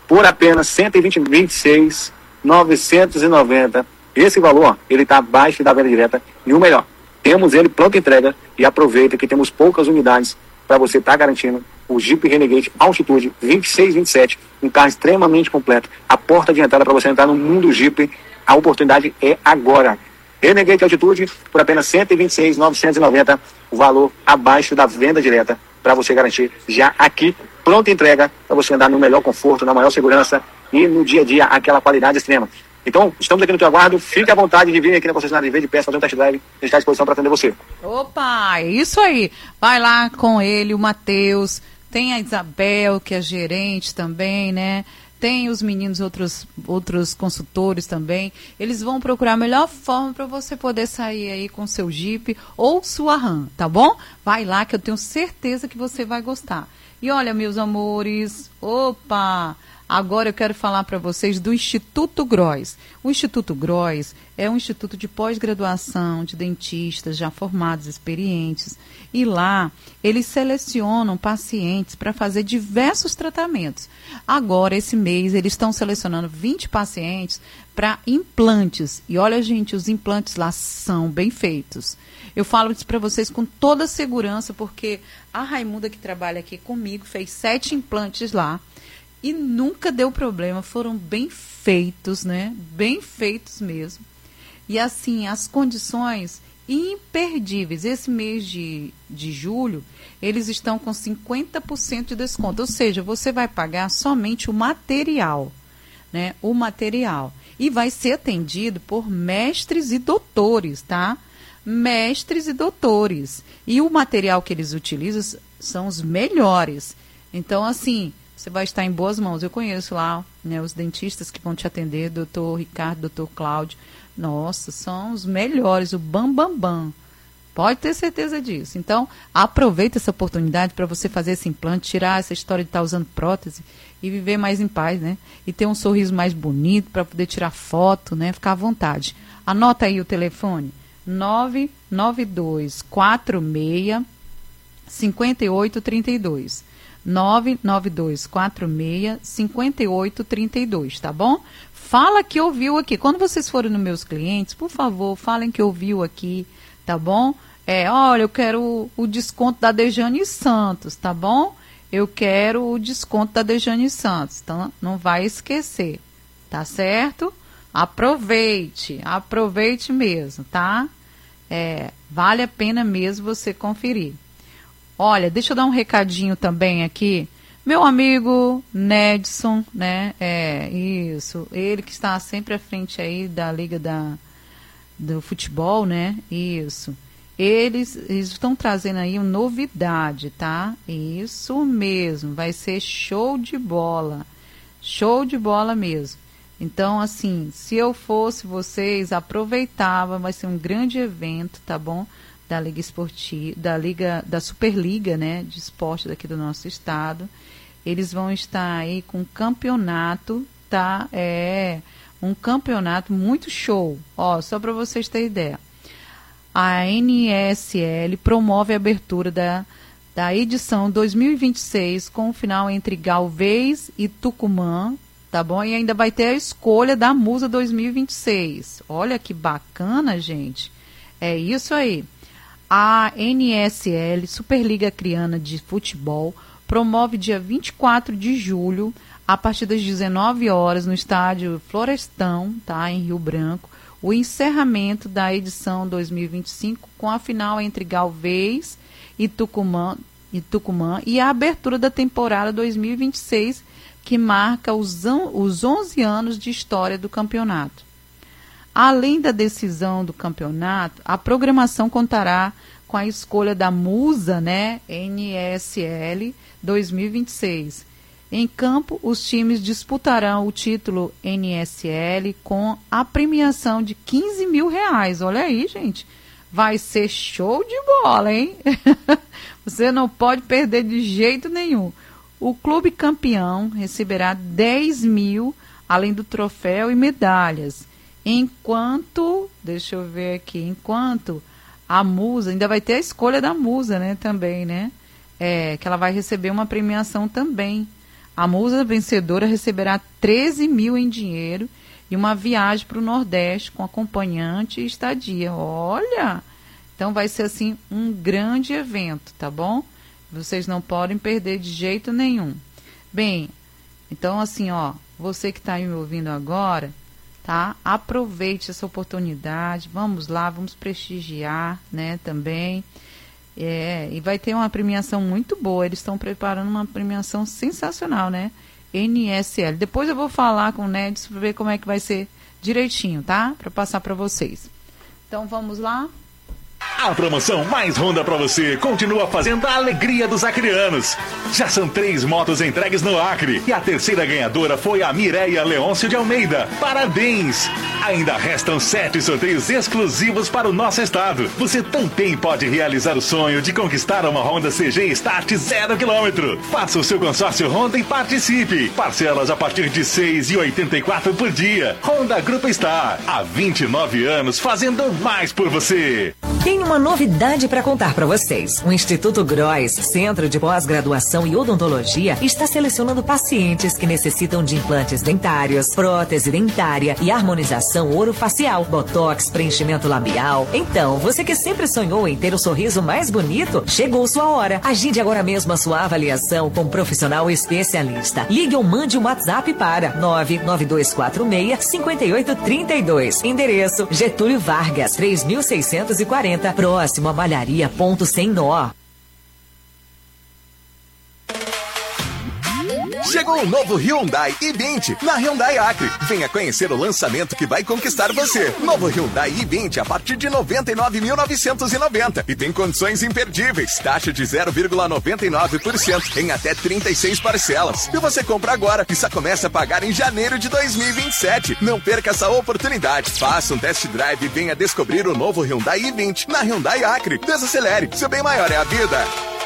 por apenas cento e vinte e seis mil novecentos e noventa. Esse valor, ele está abaixo da venda direta. E o melhor, temos ele pronta entrega. E aproveita que temos poucas unidades para você estar tá garantindo o Jeep Renegade Altitude vinte e seis vinte e sete, um carro extremamente completo, a porta de entrada para você entrar no mundo Jeep. A oportunidade é agora. Renegade Altitude por apenas cento e vinte e seis mil novecentos e noventa, o valor abaixo da venda direta, para você garantir já aqui, pronta entrega, para você andar no melhor conforto, na maior segurança e no dia a dia aquela qualidade extrema. Então, estamos aqui no teu aguardo, fique à vontade de vir aqui na concessionária de Verde Peça fazer um test drive, a gente está à disposição para atender você. Opa, é isso aí, vai lá com ele, o Matheus, tem a Isabel, que é gerente também, né? Tem os meninos, outros, outros consultores também. Eles vão procurar a melhor forma para você poder sair aí com seu Jeep ou sua RAM, tá bom? Vai lá que eu tenho certeza que você vai gostar. E olha, meus amores, opa! Agora eu quero falar para vocês do Instituto Gross. O Instituto Gross é um instituto de pós-graduação de dentistas já formados, experientes. E lá eles selecionam pacientes para fazer diversos tratamentos. Agora, esse mês, eles estão selecionando vinte pacientes para implantes. E olha, gente, os implantes lá são bem feitos. Eu falo isso para vocês com toda segurança, porque a Raimunda, que trabalha aqui comigo, fez sete implantes lá. E nunca deu problema, foram bem feitos, né? Bem feitos mesmo. E assim, as condições imperdíveis. Esse mês de, de julho, eles estão com cinquenta por cento de desconto. Ou seja, você vai pagar somente o material, né? O material. E vai ser atendido por mestres e doutores, tá? Mestres e doutores. E o material que eles utilizam são os melhores. Então, assim, você vai estar em boas mãos. Eu conheço lá, né, os dentistas que vão te atender, doutor Ricardo, doutor Cláudio. Nossa, são os melhores, o bam, bam, bam. Pode ter certeza disso. Então, aproveita essa oportunidade para você fazer esse implante, tirar essa história de estar usando prótese e viver mais em paz, né? E ter um sorriso mais bonito para poder tirar foto, né? Ficar à vontade. Anota aí o telefone, nove nove dois quatro seis, cinco oito três dois. nove nove dois quatro seis, cinco oito três dois, tá bom? Fala que ouviu aqui. Quando vocês forem nos meus clientes, por favor, falem que ouviu aqui, tá bom? É, olha, eu quero o, o desconto da Dejane Santos, tá bom? Eu quero o desconto da Dejane Santos, então não vai esquecer, tá certo? Aproveite, aproveite mesmo, tá? É, vale a pena mesmo você conferir. Olha, deixa eu dar um recadinho também aqui. Meu amigo Nedson, né? É, isso. Ele que está sempre à frente aí da Liga da, do Futebol, né? Isso. Eles, eles estão trazendo aí uma novidade, tá? Isso mesmo. Vai ser show de bola. Show de bola mesmo. Então, assim, se eu fosse vocês, aproveitava. Vai ser um grande evento, tá bom? Da Liga Esportiva, da Liga, da Superliga, né, de esporte daqui do nosso estado. Eles vão estar aí com um campeonato, tá? É um campeonato muito show. Ó, só para vocês terem ideia. A N S L promove a abertura da, da edição dois mil e vinte e seis com o final entre Galvez e Tucumã, tá bom? E ainda vai ter a escolha da Musa dois mil e vinte e seis. Olha que bacana, gente. É isso aí. A N S L, Superliga Acreana de Futebol, promove dia vinte e quatro de julho, a partir das dezenove horas, no estádio Florestão, tá, em Rio Branco, o encerramento da edição dois mil e vinte e cinco, com a final entre Galvez e Tucumã, e Tucumã, e a abertura da temporada dois mil e vinte e seis, que marca os, os onze anos de história do campeonato. Além da decisão do campeonato, a programação contará com a escolha da Musa, né, N S L dois mil e vinte e seis. Em campo, os times disputarão o título N S L com a premiação de quinze mil reais. Olha aí, gente. Vai ser show de bola, hein? Você não pode perder de jeito nenhum. O clube campeão receberá dez mil, além do troféu e medalhas. Enquanto, deixa eu ver aqui, enquanto a Musa, ainda vai ter a escolha da Musa, né, também, né, é, que ela vai receber uma premiação também. A musa vencedora receberá treze mil em dinheiro e uma viagem para o Nordeste com acompanhante e estadia. Olha! Então vai ser assim um grande evento, tá bom? Vocês não podem perder de jeito nenhum. Bem, então assim, ó, você que está aí me ouvindo agora, tá? Aproveite essa oportunidade, vamos lá, vamos prestigiar, né, também. É, e vai ter uma premiação muito boa, eles estão preparando uma premiação sensacional, né? N S L. Depois eu vou falar com o Nedson para ver como é que vai ser direitinho, tá? Para passar para vocês. Então vamos lá. A promoção Mais Honda pra você continua fazendo a alegria dos acrianos. Já são três motos entregues no Acre e a terceira ganhadora foi a Mireia Leôncio de Almeida. Parabéns! Ainda restam sete sorteios exclusivos para o nosso estado. Você também pode realizar o sonho de conquistar uma Honda C G Start zero quilômetro. Faça o seu consórcio Honda e participe. Parcelas a partir de seis reais e oitenta e quatro centavos por dia. Honda Grupo Star, há vinte e nove anos fazendo mais por você. Tenho uma novidade para contar para vocês. O Instituto Gross, Centro de Pós-Graduação em Odontologia, está selecionando pacientes que necessitam de implantes dentários, prótese dentária e harmonização orofacial, botox, preenchimento labial. Então, você que sempre sonhou em ter o sorriso mais bonito, chegou sua hora. Agende agora mesmo a sua avaliação com um profissional especialista. Ligue ou mande um WhatsApp para nove nove dois quatro seis, cinco oito três dois. Endereço Getúlio Vargas, três mil seiscentos e quarenta. Próximo a Malharia Ponto Sem Nó. Chegou o novo Hyundai i vinte na Hyundai Acre. Venha conhecer o lançamento que vai conquistar você. Novo Hyundai i vinte a partir de noventa e nove mil novecentos e noventa e tem condições imperdíveis. Taxa de zero vírgula noventa e nove por cento em até trinta e seis parcelas. E você compra agora e só começa a pagar em janeiro de dois mil e vinte e sete. Não perca essa oportunidade. Faça um test drive e venha descobrir o novo Hyundai i vinte na Hyundai Acre. Desacelere, seu bem maior é a vida.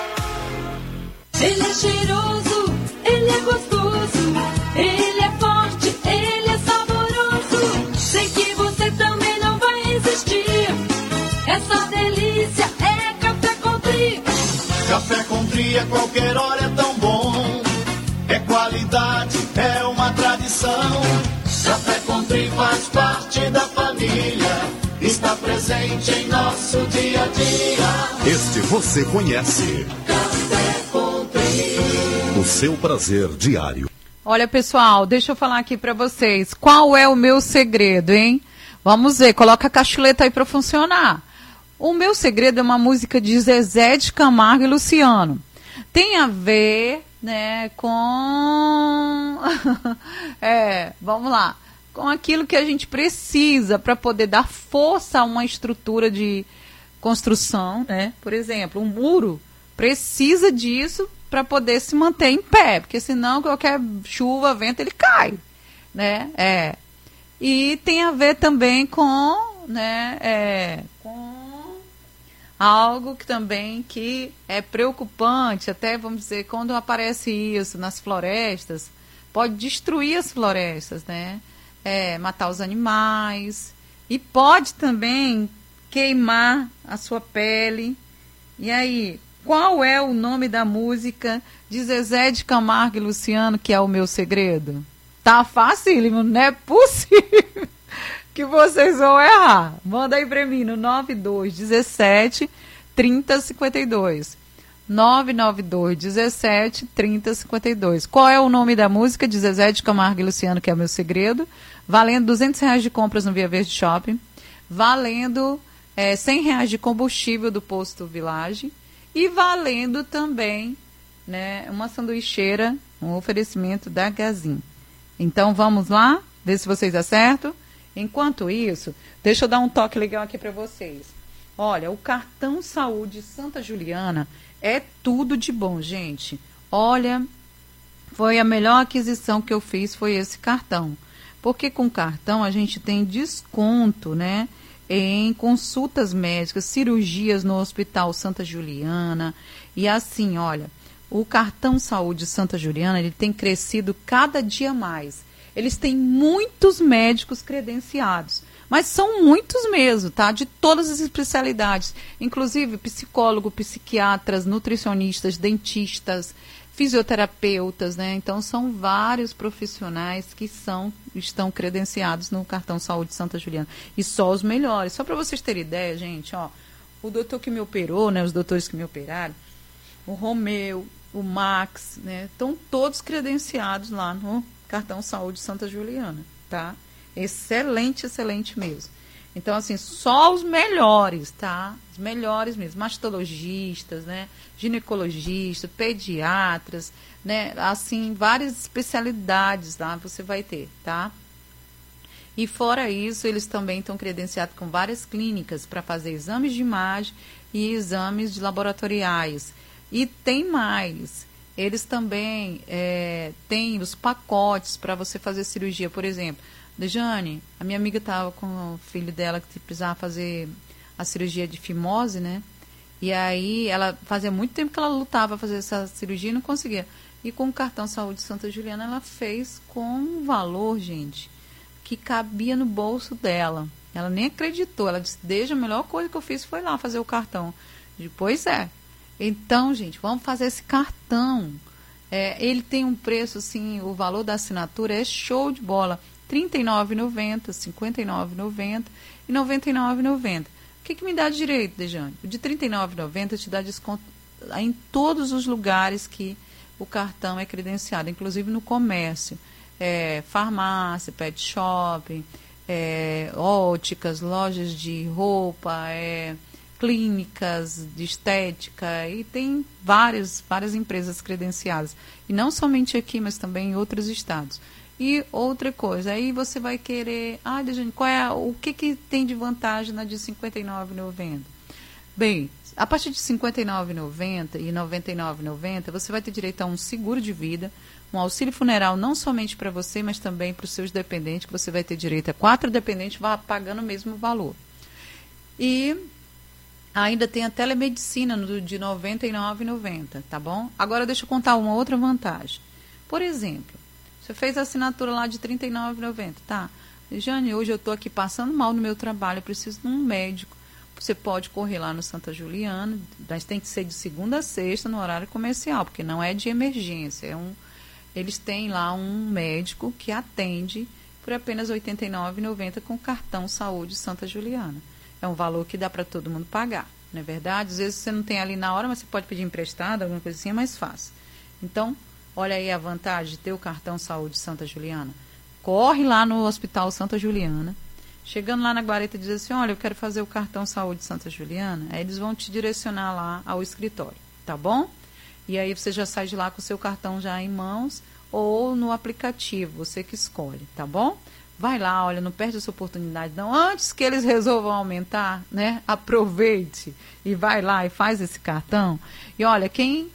Ele é cheiroso, ele é gostoso, ele é forte, ele é saboroso. Sei que você também não vai resistir. Essa delícia é Café Country. Café Country a qualquer hora é tão bom. É qualidade, é uma tradição. Café Country faz parte da família. Está presente em nosso dia a dia. Este você conhece. Café Country. O seu prazer diário. Olha, pessoal, deixa eu falar aqui pra vocês. Qual é o meu segredo, hein? Vamos ver, coloca a cachuleta aí pra funcionar. O meu segredo é uma música de Zezé de Camargo e Luciano. Tem a ver, né, com... é, vamos lá. Com aquilo que a gente precisa para poder dar força a uma estrutura de construção, né? Por exemplo, um muro precisa disso para poder se manter em pé, porque senão qualquer chuva, vento, ele cai, né? É. E tem a ver também com, né, é, com algo que também que é preocupante, até vamos dizer, quando aparece isso nas florestas, pode destruir as florestas, né? É, matar os animais e pode também queimar a sua pele. E aí, qual é o nome da música de Zezé de Camargo e Luciano, que é o meu segredo? Tá facílimo, não é possível que vocês vão errar. Manda aí pra mim no nove dois dezessete, trinta, cinquenta e dois. nove nove dois dezessete, trinta, cinquenta e dois. Qual é o nome da música de Zezé de Camargo e Luciano, que é o meu segredo? Valendo duzentos reais de compras no Via Verde Shopping. Valendo é, cem reais de combustível do posto Village. E valendo também, né, uma sanduicheira, um oferecimento da Gazin. Então vamos lá, ver se vocês acertam. Enquanto isso, deixa eu dar um toque legal aqui para vocês. Olha, o cartão saúde Santa Juliana é tudo de bom, gente. Olha, foi a melhor aquisição que eu fiz, foi esse cartão. Porque com cartão a gente tem desconto, né, em consultas médicas, cirurgias no Hospital Santa Juliana. E assim, olha, o cartão saúde Santa Juliana, ele tem crescido cada dia mais. Eles têm muitos médicos credenciados, mas são muitos mesmo, tá? De todas as especialidades, inclusive psicólogo, psiquiatras, nutricionistas, dentistas, fisioterapeutas, né? Então, são vários profissionais que são, estão credenciados no cartão Saúde Santa Juliana. E só os melhores. Só para vocês terem ideia, gente, ó, o doutor que me operou, né? Os doutores que me operaram, o Romeu, o Max, né? Estão todos credenciados lá no cartão Saúde Santa Juliana, tá? Excelente, excelente mesmo. Então, assim, só os melhores, tá? Os melhores mesmo, mastologistas, né? Ginecologistas, pediatras, né? Assim, várias especialidades lá você vai ter, tá? E fora isso, eles também estão credenciados com várias clínicas para fazer exames de imagem e exames de laboratoriais. E tem mais, eles também é, têm os pacotes para você fazer cirurgia, por exemplo. Dejane, a minha amiga estava com o filho dela que precisava fazer a cirurgia de fimose, né? E aí, ela fazia muito tempo que ela lutava para fazer essa cirurgia e não conseguia. E com o cartão Saúde Santa Juliana, ela fez com um valor, gente, que cabia no bolso dela. Ela nem acreditou. Ela disse, desde a melhor coisa que eu fiz foi lá fazer o cartão. Depois é. Então, gente, vamos fazer esse cartão. É, ele tem um preço, assim, o valor da assinatura é show de bola. trinta e nove reais e noventa centavos, cinquenta e nove reais e noventa centavos e noventa e nove reais e noventa centavos. O que, que me dá direito, Dejane? O de trinta e nove reais e noventa centavos te dá desconto em todos os lugares que o cartão é credenciado, inclusive no comércio. É, farmácia, pet shopping, é, óticas, lojas de roupa, é, clínicas de estética, e tem várias, várias empresas credenciadas. E não somente aqui, mas também em outros estados. E outra coisa, aí você vai querer, ah, Dejane, qual é, o que, que tem de vantagem na de cinquenta e nove reais e noventa centavos? Bem, a partir de cinquenta e nove reais e noventa centavos e noventa e nove reais e noventa centavos, você vai ter direito a um seguro de vida, um auxílio funeral não somente para você, mas também para os seus dependentes, que você vai ter direito a quatro dependentes pagando o mesmo valor. E ainda tem a telemedicina no, de noventa e nove reais e noventa centavos, tá bom? Agora deixa eu contar uma outra vantagem. Por exemplo, você fez a assinatura lá de trinta e nove reais e noventa centavos, tá? Jane, hoje eu estou aqui passando mal no meu trabalho, eu preciso de um médico. Você pode correr lá no Santa Juliana, mas tem que ser de segunda a sexta no horário comercial, porque não é de emergência. É um, eles têm lá um médico que atende por apenas oitenta e nove reais e noventa centavos com cartão Saúde Santa Juliana. É um valor que dá para todo mundo pagar, não é verdade? Às vezes você não tem ali na hora, mas você pode pedir emprestado, alguma coisa assim, é mais fácil. Então, olha aí a vantagem de ter o cartão Saúde Santa Juliana. Corre lá no Hospital Santa Juliana. Chegando lá na guarita, diz assim, olha, eu quero fazer o cartão Saúde Santa Juliana. Aí eles vão te direcionar lá ao escritório, tá bom? E aí você já sai de lá com o seu cartão já em mãos ou no aplicativo, você que escolhe, tá bom? Vai lá, olha, não perde essa oportunidade não. Antes que eles resolvam aumentar, né? Aproveite e vai lá e faz esse cartão. E olha, quem,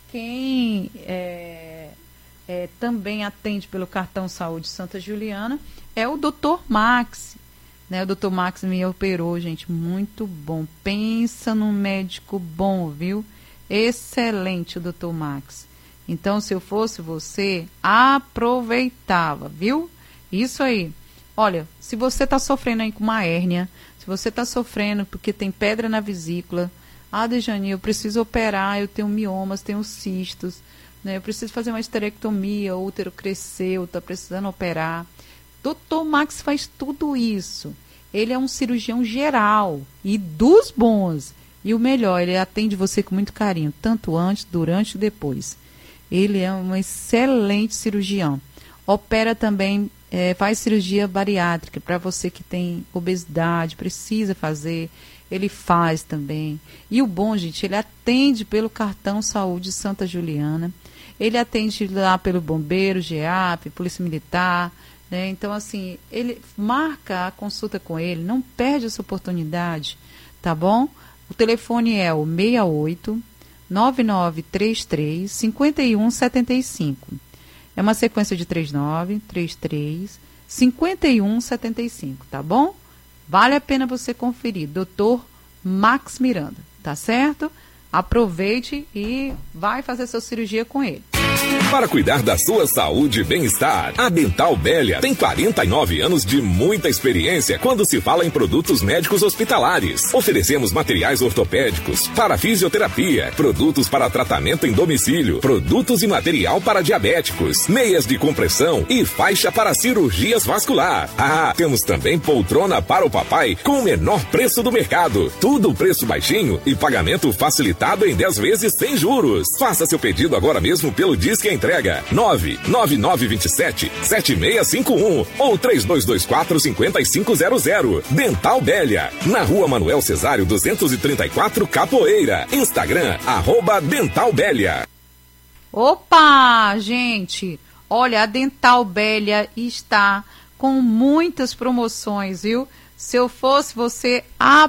quem é, é, também atende pelo cartão Saúde Santa Juliana é o doutor Max. Né, o doutor Max me operou, gente, muito bom. Pensa num médico bom, viu? Excelente o doutor Max. Então, se eu fosse você, aproveitava, viu? Isso aí. Olha, se você está sofrendo aí com uma hérnia, se você está sofrendo porque tem pedra na vesícula, ah, Dejane, eu preciso operar, eu tenho miomas, tenho cistos, né? Eu preciso fazer uma esterectomia, o útero cresceu, está precisando operar. doutor Max faz tudo isso. Ele é um cirurgião geral e dos bons. E o melhor, ele atende você com muito carinho, tanto antes, durante e depois. Ele é um excelente cirurgião. Opera também, é, faz cirurgia bariátrica para você que tem obesidade, precisa fazer. Ele faz também. E o bom, gente, ele atende pelo cartão Saúde Santa Juliana. Ele atende lá pelo Bombeiro, G A P, Polícia Militar. Né? Então, assim, ele marca a consulta com ele, não perde essa oportunidade, tá bom? O telefone é o seis oito, nove nove três três, cinco um sete cinco. É uma sequência de trinta e nove, trinta e três, cinquenta e um, setenta e cinco, tá bom? Vale a pena você conferir, doutor Max Miranda, tá certo? Aproveite e vai fazer sua cirurgia com ele. Para cuidar da sua saúde e bem-estar, a Dental Bélia tem quarenta e nove anos de muita experiência quando se fala em produtos médicos hospitalares. Oferecemos materiais ortopédicos para fisioterapia, produtos para tratamento em domicílio, produtos e material para diabéticos, meias de compressão e faixa para cirurgias vascular. Ah, temos também poltrona para o papai com o menor preço do mercado. Tudo preço baixinho e pagamento facilitado em dez vezes sem juros. Faça seu pedido agora mesmo pelo Disque Entrega nove nove nove dois sete sete seis cinco um ou três dois dois quatro cinco cinco zero zero. Dental Bélia, na Rua Manuel Cesário duzentos e trinta e quatro, Capoeira. Instagram, arroba Dental Bélia. Opa, gente, olha, a Dental Bélia está com muitas promoções, viu? Se eu fosse você,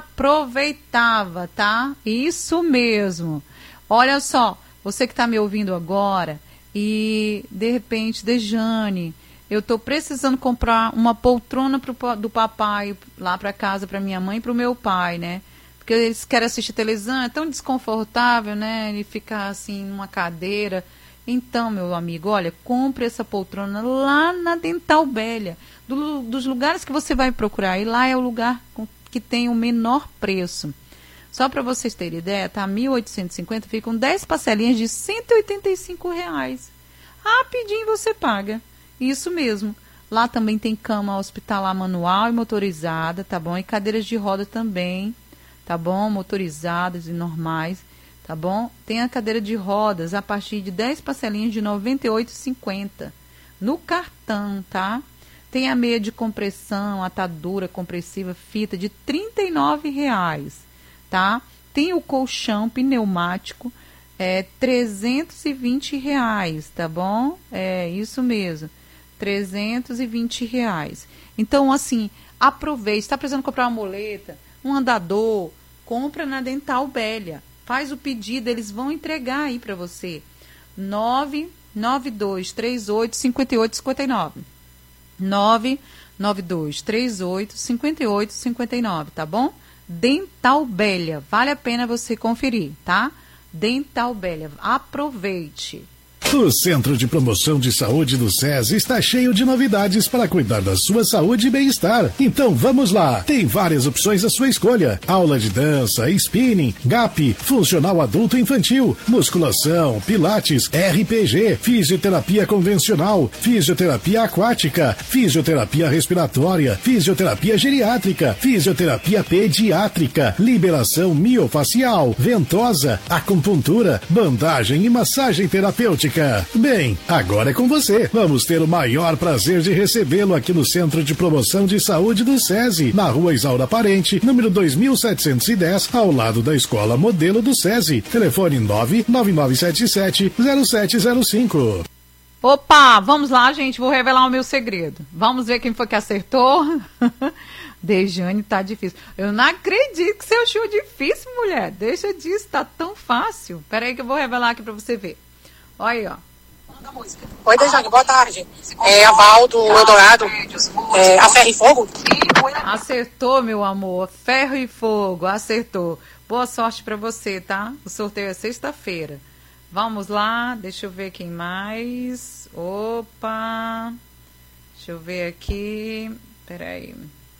aproveitava, tá? Isso mesmo. Olha só, você que está me ouvindo agora e, de repente, Dejane, eu estou precisando comprar uma poltrona pro, do papai lá para casa, para minha mãe e para o meu pai, né? Porque eles querem assistir televisão, é tão desconfortável, né? Ele ficar assim numa cadeira. Então, meu amigo, olha, compre essa poltrona lá na Dental Bélia. Do, dos lugares que você vai procurar, e lá é o lugar com, que tem o menor preço. Só para vocês terem ideia, tá mil oitocentos e cinquenta, ficam dez parcelinhas de cento e oitenta e cinco reais. Rapidinho você paga. Isso mesmo. Lá também tem cama hospitalar manual e motorizada, tá bom? E cadeiras de roda também, tá bom? Motorizadas e normais, tá bom? Tem a cadeira de rodas a partir de dez parcelinhas de noventa e oito reais e cinquenta centavos no cartão, tá? Tem a meia de compressão, atadura compressiva, fita de trinta e nove reais, tá? Tem o colchão pneumático, é trezentos e vinte reais, tá bom? É isso mesmo, trezentos e vinte reais. Então, assim, aproveite. Está precisando comprar uma muleta, um andador, compra na Dental Bélia. Faz o pedido, eles vão entregar aí para você. nove nove dois três oito cinco oito cinco nove. nove nove dois três oito cinco oito cinco nove, tá bom? Dental Bélia, vale a pena você conferir, tá? Dental Bélia, aproveite. O Centro de Promoção de Saúde do SESI está cheio de novidades para cuidar da sua saúde e bem-estar. Então vamos lá, tem várias opções à sua escolha. Aula de dança, spinning, G A P, funcional adulto e infantil, musculação, pilates, R P G, fisioterapia convencional, fisioterapia aquática, fisioterapia respiratória, fisioterapia geriátrica, fisioterapia pediátrica, liberação miofacial, ventosa, acupuntura, bandagem e massagem terapêutica. Bem, agora é com você. Vamos ter o maior prazer de recebê-lo aqui no Centro de Promoção de Saúde do SESI, na Rua Isaura Parente, número dois mil setecentos e dez, ao lado da Escola Modelo do SESI. Telefone nove nove nove sete sete zero sete zero cinco. Opa, vamos lá, gente, vou revelar o meu segredo. Vamos ver quem foi que acertou. Dejane, tá difícil. Eu não acredito que você achou difícil, mulher. Deixa disso, tá tão fácil. Peraí que eu vou revelar aqui pra você ver. Olha aí, ó. Oi, Dejane, boa tarde. É a Val do Eldorado. É, a Ferro e Fogo? Acertou, meu amor. Ferro e Fogo, acertou. Boa sorte pra você, tá? O sorteio é sexta-feira. Vamos lá, deixa eu ver quem mais. Opa. Deixa eu ver aqui. Peraí.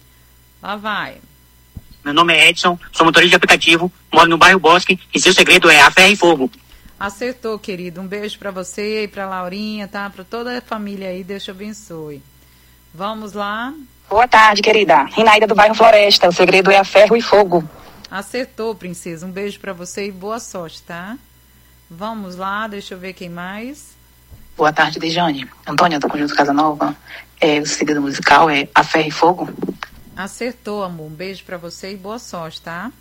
Lá vai. Meu nome é Edson, sou motorista de aplicativo, moro no bairro Bosque e seu segredo é a Ferro e Fogo. Acertou, querido. Um beijo pra você e pra Laurinha, tá? Pra toda a família aí, Deus te abençoe. Vamos lá. Boa tarde, querida. Rinaida do bairro Floresta, o segredo é a Ferro e Fogo. Acertou, princesa. Um beijo pra você e boa sorte, tá? Vamos lá, deixa eu ver quem mais. Boa tarde, Dejane. Antônia, do Conjunto Casa Nova. É, o segredo musical é a Ferro e Fogo. Acertou, amor. Um beijo pra você e boa sorte, tá?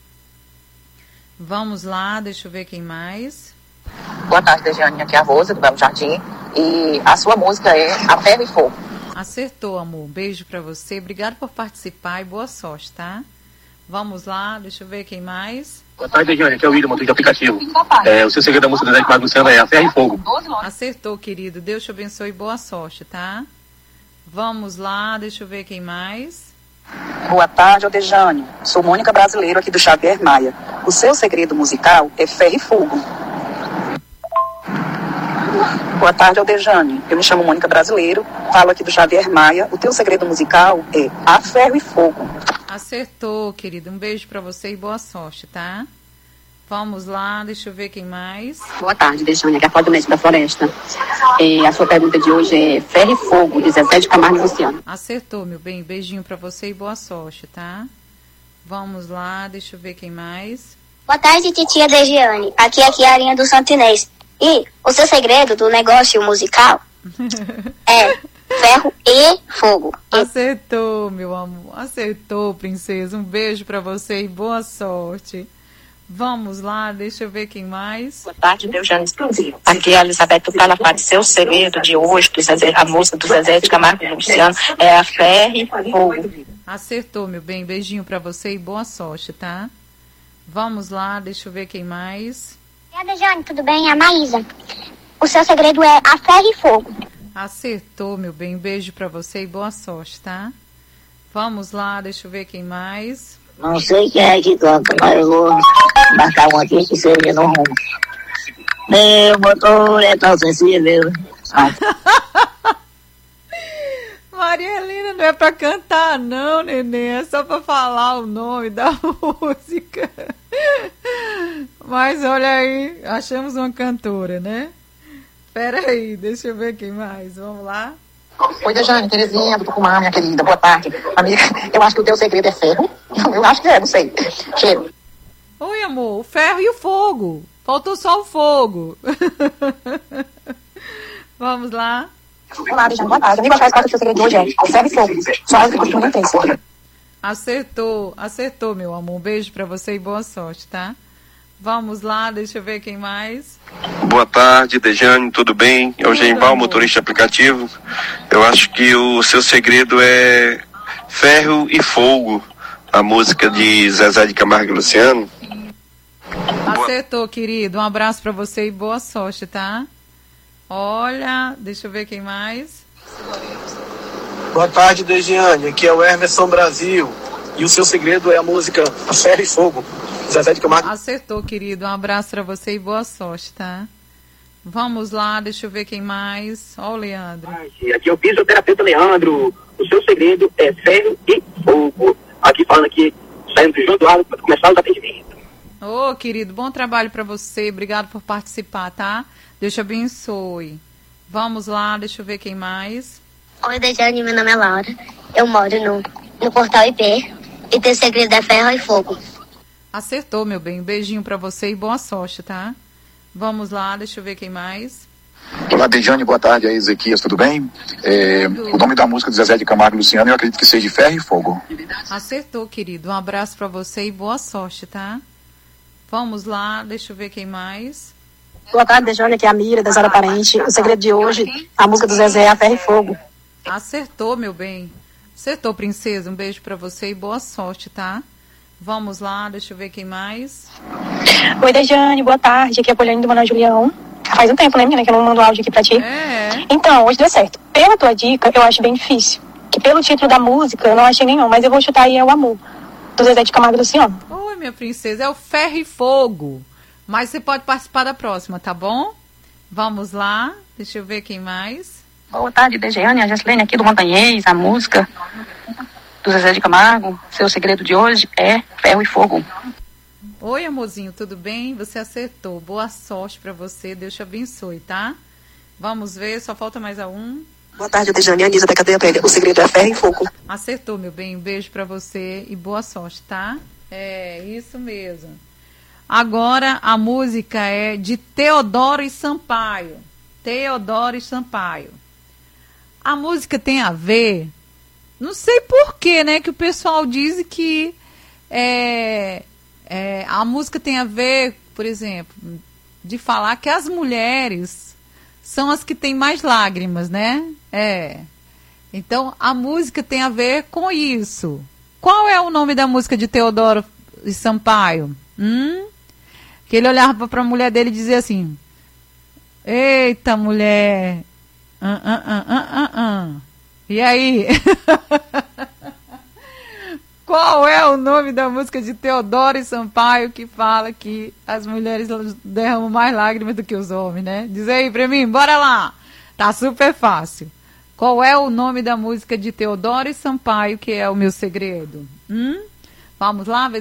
Vamos lá, deixa eu ver quem mais. Boa tarde, Dejane. Aqui é a Rosa, do Belo Jardim. E a sua música é a Ferro e Fogo. Acertou, amor. Um beijo pra você. Obrigado por participar e boa sorte, tá? Vamos lá, deixa eu ver quem mais. Boa tarde, Dejane. Aqui é o William, motorista de aplicativo. É, o seu segredo da música do Zé Cláudio Luciano é a Ferro e Fogo. Acertou, querido. Deus te abençoe e boa sorte, tá? Vamos lá, deixa eu ver quem mais. Boa tarde, Dejane. Sou Mônica Brasileiro, aqui do Xavier Maia. O seu segredo musical é Ferro e Fogo. Boa tarde, Aldejane. Eu me chamo Mônica Brasileiro, falo aqui do Javier Maia. O teu segredo musical é A Ferro e Fogo. Acertou, querido. Um beijo pra você e boa sorte, tá? Vamos lá, deixa eu ver quem mais. Boa tarde, Dejane, aqui é a Cláudia Médica da Floresta. E a sua pergunta de hoje é Ferro e Fogo, de Zezé de Camargo e Luciano. Acertou, meu bem. Beijinho pra você e boa sorte, tá? Vamos lá, deixa eu ver quem mais. Boa tarde, titia Degiane. Aqui é a Kiarinha do Santinês. E o seu segredo do negócio musical é ferro e fogo. Acertou, meu amor. Acertou, princesa. Um beijo pra você e boa sorte. Vamos lá, deixa eu ver quem mais. Boa tarde, Deujane. Aqui é a Elizabeth do Calafate. Seu segredo de hoje, do Zezé, a música do Zezé de Camargo e Luciano, é a ferro e fogo. Acertou, meu bem. Beijinho pra você e boa sorte, tá? Vamos lá, deixa eu ver quem mais. E Dejane, tudo bem? É a Maísa. O seu segredo é a ferro e fogo. Acertou, meu bem. Beijo pra você e boa sorte, tá? Vamos lá, deixa eu ver quem mais. Não sei quem é que toca, mas eu vou marcar um aqui que seja no rumo. Meu motor é tão sensível. Maria Helena, não é pra cantar não, neném, é só pra falar o nome da música. Mas olha aí, achamos uma cantora, né? Pera aí, deixa eu ver quem mais, vamos lá. Oi, Dejane, Terezinha do Tucumã, minha querida, boa tarde. Amiga, eu acho que o teu segredo é ferro. Eu acho que é, não sei. Cheiro. Oi, amor, o ferro e o fogo. Faltou só o fogo. Vamos lá. Olá, Dejane, boa tarde. Amigo, faz parte do seu segredo de hoje é o ferro e fogo. Só algo que costuma não tem. Acertou, acertou, meu amor. Um beijo pra você e boa sorte, tá? Vamos lá, deixa eu ver quem mais. Boa tarde, Dejane, tudo bem? É o Gembal, motorista aplicativo. Eu acho que o seu segredo é ferro e fogo, a música de Zezé de Camargo e Luciano. Acertou, querido. Um abraço pra você e boa sorte, tá? Olha, deixa eu ver quem mais. Boa tarde, Dejiane. Aqui é o Emerson Brasil. E o seu segredo é a música Ferro e Fogo, Zezé de Camargo. Acertou, querido. Um abraço pra você e boa sorte, tá? Vamos lá, deixa eu ver quem mais. Ó, o Leandro. Aqui é o fisioterapeuta Leandro. O seu segredo é ferro e fogo. Aqui falando aqui, saindo do João Eduardo para começar os atendimentos. Ô, querido, bom trabalho pra você. Obrigado por participar, tá? Deus te abençoe. Vamos lá, deixa eu ver quem mais. Oi, Dejane, meu nome é Laura. Eu moro no, no Portal I P. E teu segredo é ferro e fogo. Acertou, meu bem. Um beijinho pra você e boa sorte, tá? Vamos lá, deixa eu ver quem mais. Olá, Dejane, boa tarde. É Ezequias, tudo bem? É, o nome da música de Zezé de Camargo e Luciano, eu acredito que seja Ferro e Fogo. Acertou, querido. Um abraço pra você e boa sorte, tá? Vamos lá, deixa eu ver quem mais. Boa tarde, Dejane, aqui é a Mira, da Zara Parente. O segredo de hoje, a música do Zezé é a Ferro e Fogo. Acertou, meu bem. Acertou, princesa. Um beijo pra você e boa sorte, tá? Vamos lá, deixa eu ver quem mais. Oi, Dejane, boa tarde. Aqui é a Poliane do Manoel Julião. Faz um tempo, né, menina, que eu não mando áudio aqui pra ti. É. Então, hoje deu certo. Pela tua dica, eu acho bem difícil. Que pelo título da música, eu não achei nenhum. Mas eu vou chutar aí, é o Amor, do Zezé de Camargo e Luciano. Oi, minha princesa. É o Ferro e Fogo. Mas você pode participar da próxima, tá bom? Vamos lá. Deixa eu ver quem mais. Boa tarde, Dejane, a Gessilene aqui do Montanhês, a música do Zezé de Camargo. Seu segredo de hoje é Ferro e Fogo. Oi, amorzinho, tudo bem? Você acertou. Boa sorte pra você. Deus te abençoe, tá? Vamos ver, só falta mais a um. Boa tarde, Dejane, Anisa da Cadeia Velha. O segredo é Ferro e Fogo. Acertou, meu bem. Um beijo pra você e boa sorte, tá? É, isso mesmo. Agora a música é de Teodoro e Sampaio. Teodoro e Sampaio. A música tem a ver, não sei porquê, né, que o pessoal diz que é, é, a música tem a ver, por exemplo, de falar que as mulheres são as que têm mais lágrimas, né? É. Então, a música tem a ver com isso. Qual é o nome da música de Teodoro e Sampaio? Hum? Que ele olhava para a mulher dele e dizia assim: eita, mulher... Uh, uh, uh, uh, uh, uh. E aí? Qual é o nome da música de Teodoro e Sampaio que fala que as mulheres derramam mais lágrimas do que os homens, né? Diz aí pra mim, bora lá. Tá super fácil. Qual é o nome da música de Teodoro e Sampaio que é O Meu Segredo? Hum? Vamos lá,